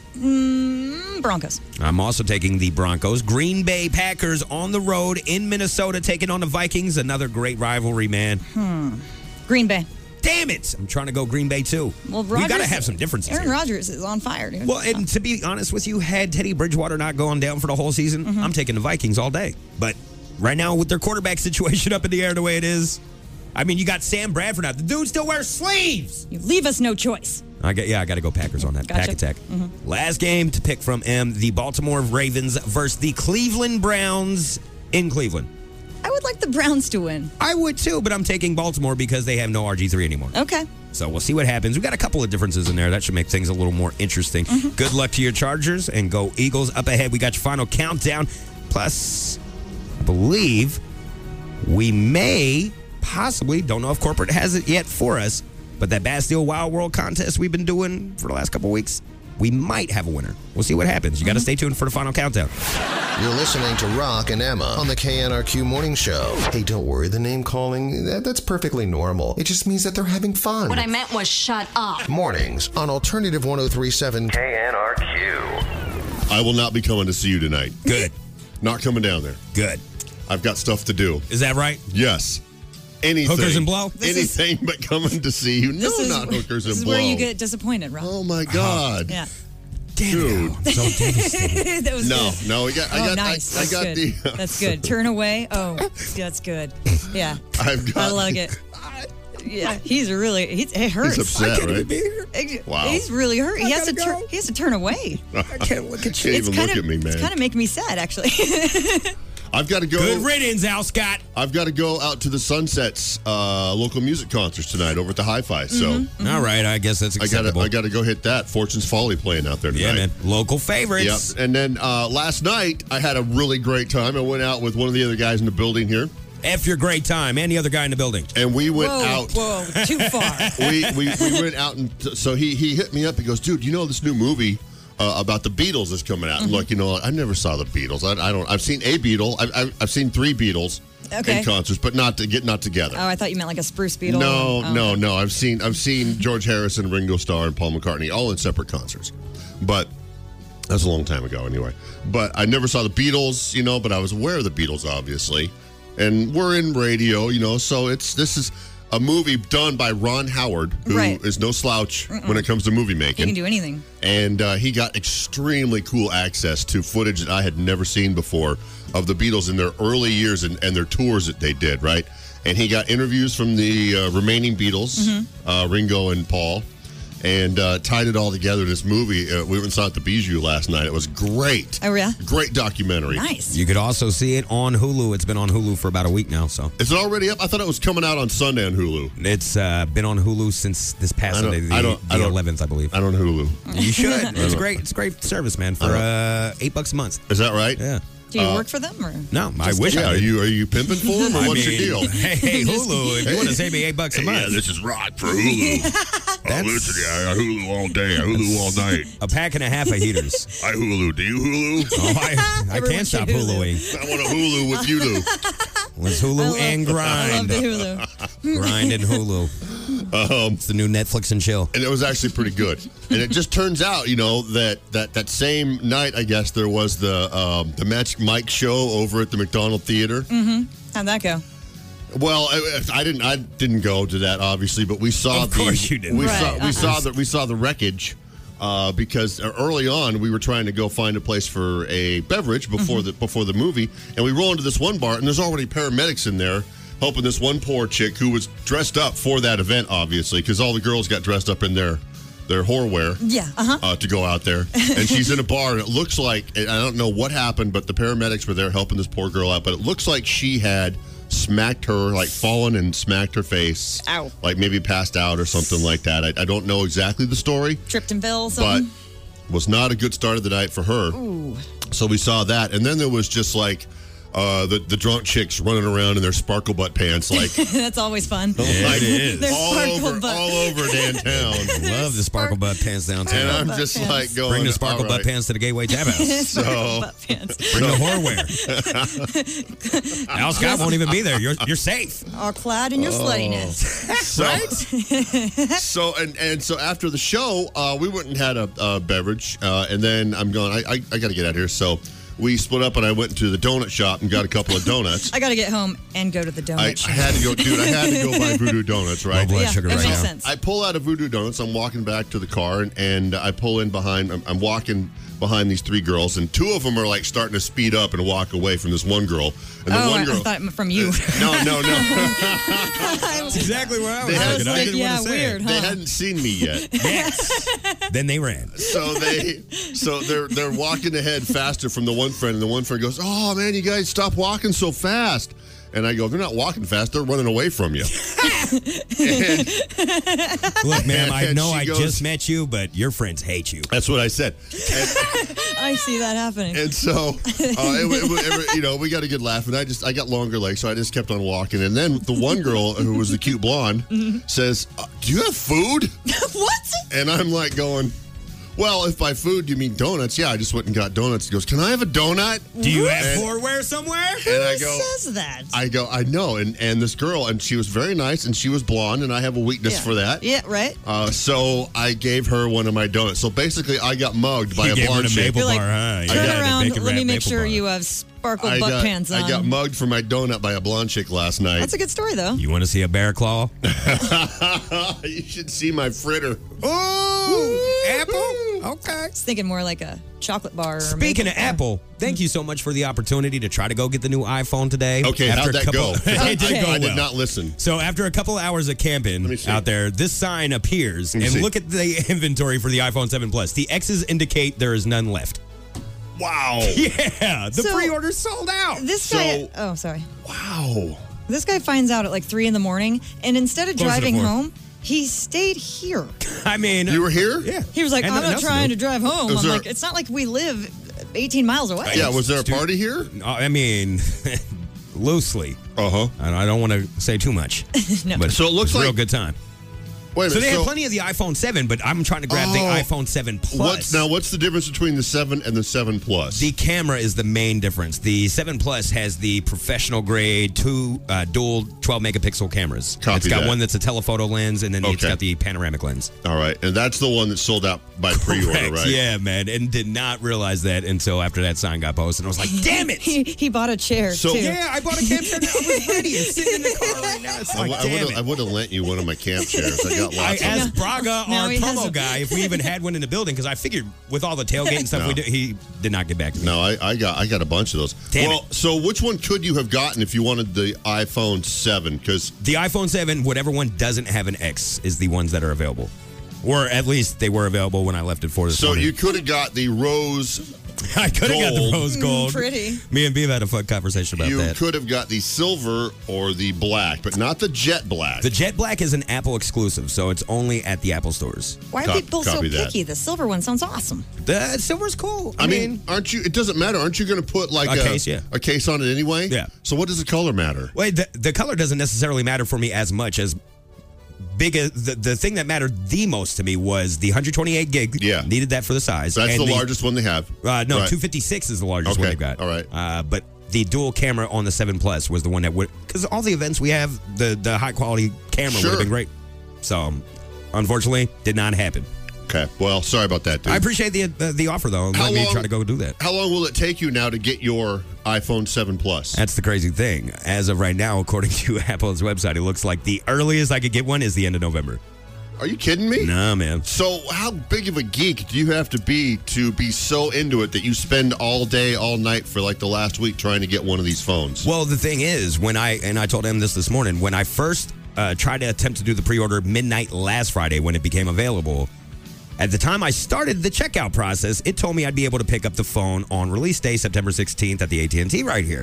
Mm, Broncos. I'm also taking the Broncos. Green Bay Packers on the road in Minnesota taking on the Vikings. Another great rivalry, man. Hmm. Green Bay. Damn it. I'm trying to go Green Bay, too. Well, we got to Rodgers- have some differences Aaron here. Rodgers is on fire, dude. Well, and to be honest with you, had Teddy Bridgewater not gone down for the whole season, Mm-hmm. I'm taking the Vikings all day. But right now, with their quarterback situation up in the air the way it is, I mean, you got Sam Bradford out. The dude still wears sleeves. You leave us no choice. I get, yeah, I got to go Packers on that. Gotcha. Pack attack. Mm-hmm. Last game to pick from M, the Baltimore Ravens versus the Cleveland Browns in Cleveland. I would like the Browns to win. I would too, but I'm taking Baltimore because they have no R G three anymore. Okay. So we'll see what happens. We got a couple of differences in there. That should make things a little more interesting. Mm-hmm. Good luck to your Chargers and go Eagles. Up ahead, we got your final countdown. Plus, I believe we may possibly, don't know if corporate has it yet for us, but that Bastille Wild World contest we've been doing for the last couple of weeks, we might have a winner. We'll see what happens. You got to stay tuned for the final countdown. You're listening to Rock and Emma on the K N R Q Morning Show. Hey, don't worry. The name calling, that, that's perfectly normal. It just means that they're having fun. What I meant was shut up. Mornings on Alternative one oh three point seven K N R Q. I will not be coming to see you tonight. Good. Not coming down there. Good. I've got stuff to do. Is that right? Yes. Anything. Hookers and blow? Anything is, but coming to see you. No, is, not hookers and this blow. This is where you get disappointed, Rob. Oh, my God. Uh-huh. Yeah. Damn Dude. It, so devastating. That was no, good. no, I got, I oh, got, nice. I, I that's got good. the. Uh, that's good. Turn away. Oh, that's good. Yeah. I've got. I like it. Yeah, he's really. He's, it hurts. He's upset, right? Wow. He's really hurt. He has to turn. He has to turn away. I can't look at you. Can't even kind look of, at me, man. It's kind of making me sad, actually. I've got to go. Good riddance, Al Scott. I've got to go out to the Sunsets uh, local music concerts tonight over at the Hi-Fi. So, Mm-hmm, mm-hmm. All right, I guess that's acceptable. I got to. I got to go hit that. Fortune's Folly playing out there tonight. Yeah, man. Local favorites. Yep. And then uh, last night I had a really great time. I went out with one of the other guys in the building here. F your great time. And the other guy in the building. And we went whoa, out. Whoa, too far. we, we we went out and t- so he he hit me up. He goes, dude, you know this new movie uh, about the Beatles is coming out. Mm-hmm. I'm like, you know, I never saw the Beatles. I, I don't. I've seen a Beatle. I've, I've, I've seen three Beatles okay. in concerts, but not to get not together. Oh, I thought you meant like a Spruce Beetle. No, oh. no, no. I've seen I've seen George Harrison, Ringo Starr, and Paul McCartney all in separate concerts, but. That's a long time ago, anyway. But I never saw the Beatles, you know. But I was aware of the Beatles, obviously, and we're in radio, you know. So it's this is a movie done by Ron Howard, who right. is no slouch Mm-mm. when it comes to movie making. He can do anything. And uh, he got extremely cool access to footage that I had never seen before of the Beatles in their early years and, and their tours that they did, right? And he got interviews from the uh, remaining Beatles, mm-hmm. uh, Ringo and Paul. And uh, tied it all together in this movie. Uh, we went and saw it at the Bijou last night. It was great. Oh, yeah? Great documentary. Nice. You could also see it on Hulu. It's been on Hulu for about a week now. So is it already up? I thought it was coming out on Sunday on Hulu. It's uh, been on Hulu since this past Sunday, the, I don't, the I don't, eleventh, I believe. I don't Hulu. You should. It's great. It's a great service, man, for uh, eight bucks a month. Is that right? Yeah. Do you uh, work for them? Or no, I just wish yeah, I did. Are you, are you pimping for them, or I what's mean, your deal? Hey, hey Hulu, if you want to save me eight bucks a month. Yeah, this is Rod for Hulu. Oh, listen, yeah, I Hulu all day. I Hulu all night. A pack and a half of heaters. I Hulu. Do you Hulu? Oh, I, I can't stop Huluing. I want a Hulu with you, Lou. With Hulu love, and Grind. I love the Hulu. Grind and Hulu. Um, it's the new Netflix and chill. And it was actually pretty good. And it just turns out, you know, that that, that same night, I guess, there was the um, the Magic Mike show over at the McDonald Theater. Mm-hmm. How'd that go? Well, I, I didn't. I didn't go to that, obviously, but we saw. Of course the, you didn't. We right, saw. uh-uh. We saw the. We saw the wreckage. Uh, because early on we were trying to go find a place for a beverage before mm-hmm. the before the movie, and we roll into this one bar, and there's already paramedics in there helping this one poor chick who was dressed up for that event, obviously, because all the girls got dressed up in their their whorewear. Yeah, uh-huh. uh, to go out there, and she's in a bar, and it looks like, I don't know what happened, but the paramedics were there helping this poor girl out, but it looks like she had smacked her, like fallen and smacked her face. Ow. Like maybe passed out or something like that. I, I don't know exactly the story. Tripped and fell, But something? was not a good start of the night for her. Ooh. So we saw that. And then there was just like uh, the, the drunk chicks running around in their sparkle butt pants. Like That's always fun. like, it is. They're all sparkle over, butt. all over downtown. Love the sparkle butt pants downtown. And I'm butt just pants. like going, Bring the sparkle all butt right. pants to the Gateway Tab House. Sparkle butt pants. Bring the whorewear. Al Scott won't even be there. You're you're safe. All clad in your sluttiness. So, Right? so and and so after the show, uh, we went and had a, a beverage, uh, and then I'm going. I I, I got to get out of here. So we split up, and I went to the donut shop and got a couple of donuts. I got to get home and go to the donut I, shop. I had to go, dude. I had to go buy Voodoo Donuts, right? Low blood Yeah, sugar it right makes now. sense. I pull out of Voodoo Donuts. I'm walking back to the car, and, and I pull in behind. I'm, I'm walking behind these three girls, and two of them are like starting to speed up and walk away from this one girl. And the oh, one I, girl, I thought it meant from you. no, no, no. That's exactly what I was They had- thinking. I like, didn't yeah, want to say weird, it. huh? They hadn't seen me yet. Yes. Then they ran. So they, so they're they're walking ahead faster from the one friend, and the one friend goes, "Oh man, you guys stop walking so fast." And I go, they're not walking fast. They're running away from you. and, Look, ma'am, I know I goes, just met you, but your friends hate you. That's what I said. And, I see that happening. And so, uh, it, it, it, you know, we got a good laugh. And I just, I got longer legs, so I just kept on walking. And then the one girl who was the cute blonde mm-hmm. says, uh, do you have food? What? And I'm like going, well, if by food you mean donuts, yeah, I just went and got donuts. He goes, can I have a donut? Do you have floorware somewhere? Who and I go, says that? I go, I know. And and this girl, and she was very nice, and she was blonde, and I have a weakness yeah. for that. Yeah, right. Uh, so I gave her one of my donuts. So basically, I got mugged by you a gave blonde her a maple chick. bar, huh? Turn yeah, around. Let me make sure bar. you have sparkle I butt got, pants on. I got mugged for my donut by a blonde chick last night. That's a good story, though. You want to see a bear claw? You should see my fritter. Oh, apple? Okay. I was thinking more like a chocolate bar. Or Speaking of bar. Apple, thank you so much for the opportunity to try to go get the new iPhone today. Okay, after how'd a that couple, go? it did I, go I did well. not listen. So after a couple of hours of camping out there, this sign appears, and see. look at the inventory for the iPhone seven Plus. The X's indicate there is none left. Wow. Yeah, the So, pre-order sold out. This guy. Oh, sorry. Wow. This guy finds out at like three in the morning, and instead of Closer to driving four. home, he stayed here. I mean, You were here? yeah. He was like, Had I'm nothing not else trying do. to drive home. Was I'm there- like, it's not like we live eighteen miles away. Yeah, was there a Dude. party here? Uh, I mean, loosely. Uh-huh. I I don't want to say too much. No. But So it looks was a real like- good time. Wait a So minute. they had plenty of the iPhone seven, but I'm trying to grab the Oh. iPhone seven Plus. What's, now, what's the difference between the seven and the seven Plus? The camera is the main difference. The seven Plus has the professional grade two uh, dual twelve megapixel cameras. Copy it's got that. one that's a telephoto lens, and then it's Okay. got the panoramic lens. All right. And that's the one that sold out by pre-order, Correct. right? Yeah, man. And did not realize that until after that sign got posted. I was like, damn it. He, he bought a chair, So- too. Yeah, I bought a camp chair. I was ready. It's sitting in the car right now. It's I, like, I damn would've- it. I would have lent you one of my camp chairs. I got I lots of them. asked Braga, Now our he has promo a- guy, if we even had one in the building, because I figured with all the tailgate and stuff No. we did, he did not get back to me. No, I, I got I got a bunch of those. Damn well, it. so which one could you have gotten if you wanted the iPhone seven? Because The iPhone seven, whatever one doesn't have an X, is the ones that are available. Or at least they were available when I left it for this so morning. you could have got the rose. I could have got the gold. rose gold. Mm, pretty. Me and Beav had a fun conversation about You that. could have got the silver or the black, but not the jet black. The Jet Black is an Apple exclusive, so it's only at the Apple stores. Why are Cop- people so copy that. picky? The silver one sounds awesome. The silver's cool. I mean, aren't you? It doesn't matter. Aren't you going to put like A a, case, yeah. a case on it anyway? Yeah. So what does the color matter? wait, the, the color doesn't necessarily matter for me as much as big as the, the thing that mattered the most to me was the one hundred twenty-eight gig. Yeah. Needed that for the size. That's And the, largest one they have. Uh, no, Right. two fifty-six is the largest one Okay, they've got. all right. Uh, but the dual camera on the seven Plus was the one that would, because all the events we have, the, the high quality camera would Sure. have been great. So, um, unfortunately, did not happen. Okay. Well, sorry about that, dude. I appreciate the uh, the offer, though. How Let me long- try to go do that. How long will it take you now to get your iPhone seven Plus? That's the crazy thing. As of right now, according to Apple's website, it looks like the earliest I could get one is the end of November. Are you kidding me? Nah, man. So how big of a geek do you have to be to be so into it that you spend all day, all night for like the last week trying to get one of these phones? Well, the thing is, when I, and I told him this this morning, when I first uh, tried to attempt to do the pre-order midnight last Friday when it became available, at the time I started the checkout process, it told me I'd be able to pick up the phone on release day, September sixteenth at the A T and T right here.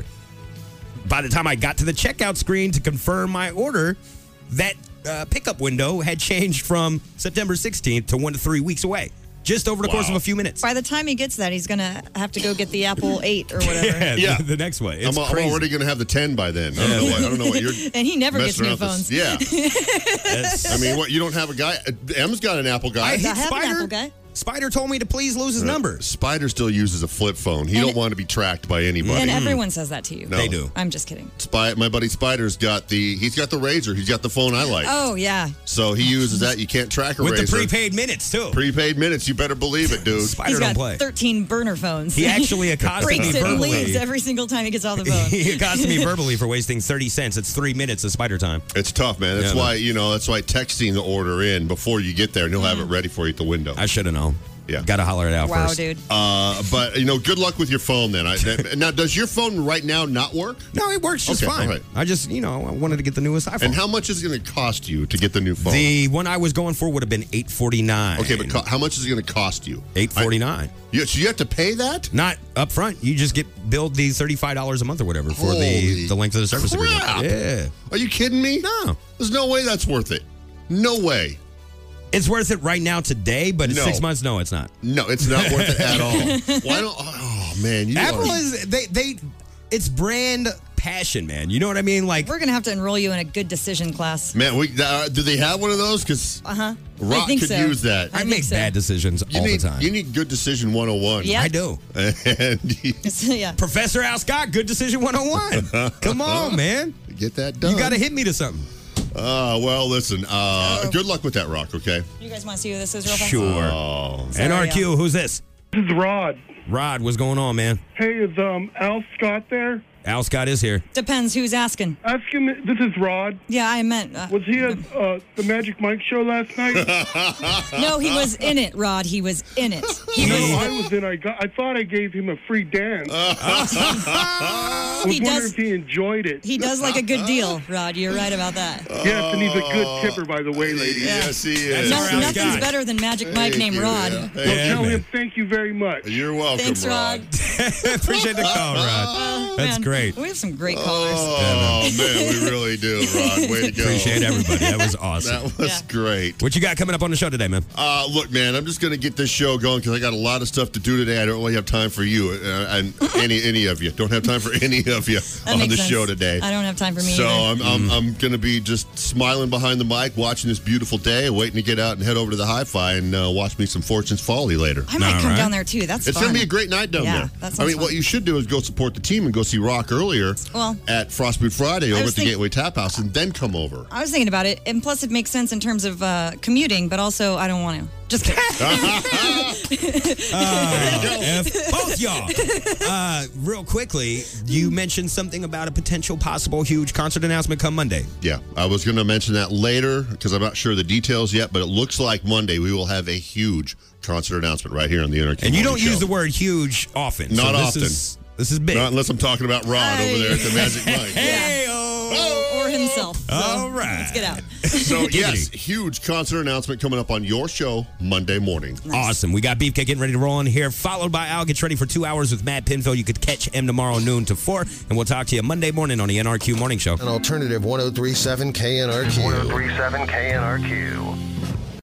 By the time I got to the checkout screen to confirm my order, that uh, pickup window had changed from September sixteenth to one to three weeks away, just over the course of Wow. a few minutes. By the time he gets that, he's going to have to go get the Apple eight or whatever. Yeah. the, the next one. It's I'm, I'm crazy. already going to have the ten by then. I don't know what, I don't know what you're. And he never gets messing new around with phones. this- Yeah. That's- I mean, what? You don't have a guy? M's got an Apple guy. I I hit have an Spider. Apple guy. Spider told me to please lose his number. Spider still uses a flip phone. He And don't it- want to be tracked by anybody. And everyone says that to you. No. They do. I'm just kidding. Spy, my buddy Spider's got the. He's got the Razor. He's got the phone I like. Oh, yeah. So he uses that. You can't track a With Razor. the prepaid minutes, too. Prepaid minutes. You better believe it, dude. Spider He's don't got play. thirteen burner phones. He actually accosted me breaks it and verbally. leaves every single time he gets on the phone. He accosted me verbally for wasting thirty cents. It's three minutes of Spider time. It's tough, man. That's Yeah, why you know. That's why texting the order in before you get there, and he'll have it ready for you at the window. I should have known. Yeah. Got to holler it out Wow, first. dude. Uh, but, you know, good luck with your phone then. I, now, does your phone right now not work? No, it works just Okay, fine. all right. I just, you know, I wanted to get the newest iPhone. And how much is it going to cost you to get the new phone? The one I was going for would have been eight forty-nine. Okay, but co- how much is it going to cost you? eight forty-nine. Yeah, so you have to pay that? Not up front. You just get billed the thirty-five dollars a month or whatever for Holy the, the length of the service crap. agreement. Yeah. Are you kidding me? No. There's no way that's worth it. No way. It's worth it right now today, but in No. six months, no, it's not. No, it's not worth it at all. Why don't? Oh man, you Apple are, is they they it's brand passion, man. You know what I mean? Like We're going to have to enroll you in a good decision class. man. We uh, do they have one of those? Because Uh-huh. Rock I think could so. use that. I, I make think so. bad decisions You all need the time. you need good decision one oh one. Yeah. I do. And you yeah. Professor Al Scott, good decision one oh one. Come on, man. get that done. You got to hit me to something. Uh, well, listen. Uh, good luck with that, Rock. Okay. You guys want to see who this is real fast? Sure. Oh. N R Q, who's this? This is Rod. Rod, what's going on, man? Hey, is um Al Scott there? Al Scott is here. Depends who's asking. Ask him. This is Rod. Yeah, I meant. Uh, Was he at uh, the Magic Mike show last night? no, he was in it, Rod. He was in it. He no, was. I was in. I got. I thought I gave him a free dance. I was He wondering does- if he enjoyed it. He does like a good deal, Rod. You're right about that. Yes, and he's a good tipper, by the way, ladies. Yes, he is. No, That's Al nothing's Scott. better than Magic Mike Thank named you, Rod. yeah. Well, Yeah, tell man. him thank you very much. You're welcome, Thanks, Rod. Appreciate the call, Rod. Oh, That's man. great. We have some great callers. Oh man, we really do, Rod. Way to go. Appreciate everybody. That was awesome. That was Yeah. great. What you got coming up on the show today, man? Uh, look, man, I'm just going to get this show going because I got a lot of stuff to do today. I don't really have time for you uh, and any any of you. Don't have time for any of you That on makes the sense. show today. I don't have time for me So either. I'm I'm, I'm going to be just smiling behind the mic, watching this beautiful day, waiting to get out and head over to the Hi-Fi and uh, watch me some Fortune's Folly later. I might All come right. down there too. That's It's fun. going to be a great night down Yeah, there. that I sounds mean, what fun. you should do is go support the team and go see Rock earlier Well, at Frost Boot Friday over was at the think- Gateway Tap House, and then come over. I was thinking about it, and plus it makes sense in terms of uh, commuting, but also I don't want to. Just kidding. Uh, F both y'all. Uh, real quickly, you mentioned something about a potential possible huge concert announcement come Monday. Yeah, I was going to mention that later because I'm not sure of the details yet, but it looks like Monday we will have a huge concert announcement right here on the N R Q And you Morning don't use Show. the word huge often. so Not this often. Is, this is big. Not unless I'm talking about Rod over there at the Magic Mike. Hey-o. Or himself. So All right. Let's get out. So, yes, huge concert announcement coming up on your show Monday morning. Awesome. We got Beefcake getting ready to roll in here, followed by Al Gets Ready for two hours with Matt Pinfield. You could catch him tomorrow noon to four, and we'll talk to you Monday morning on the N R Q Morning Show. An alternative one oh three point seven K N R Q. one oh three point seven K N R Q.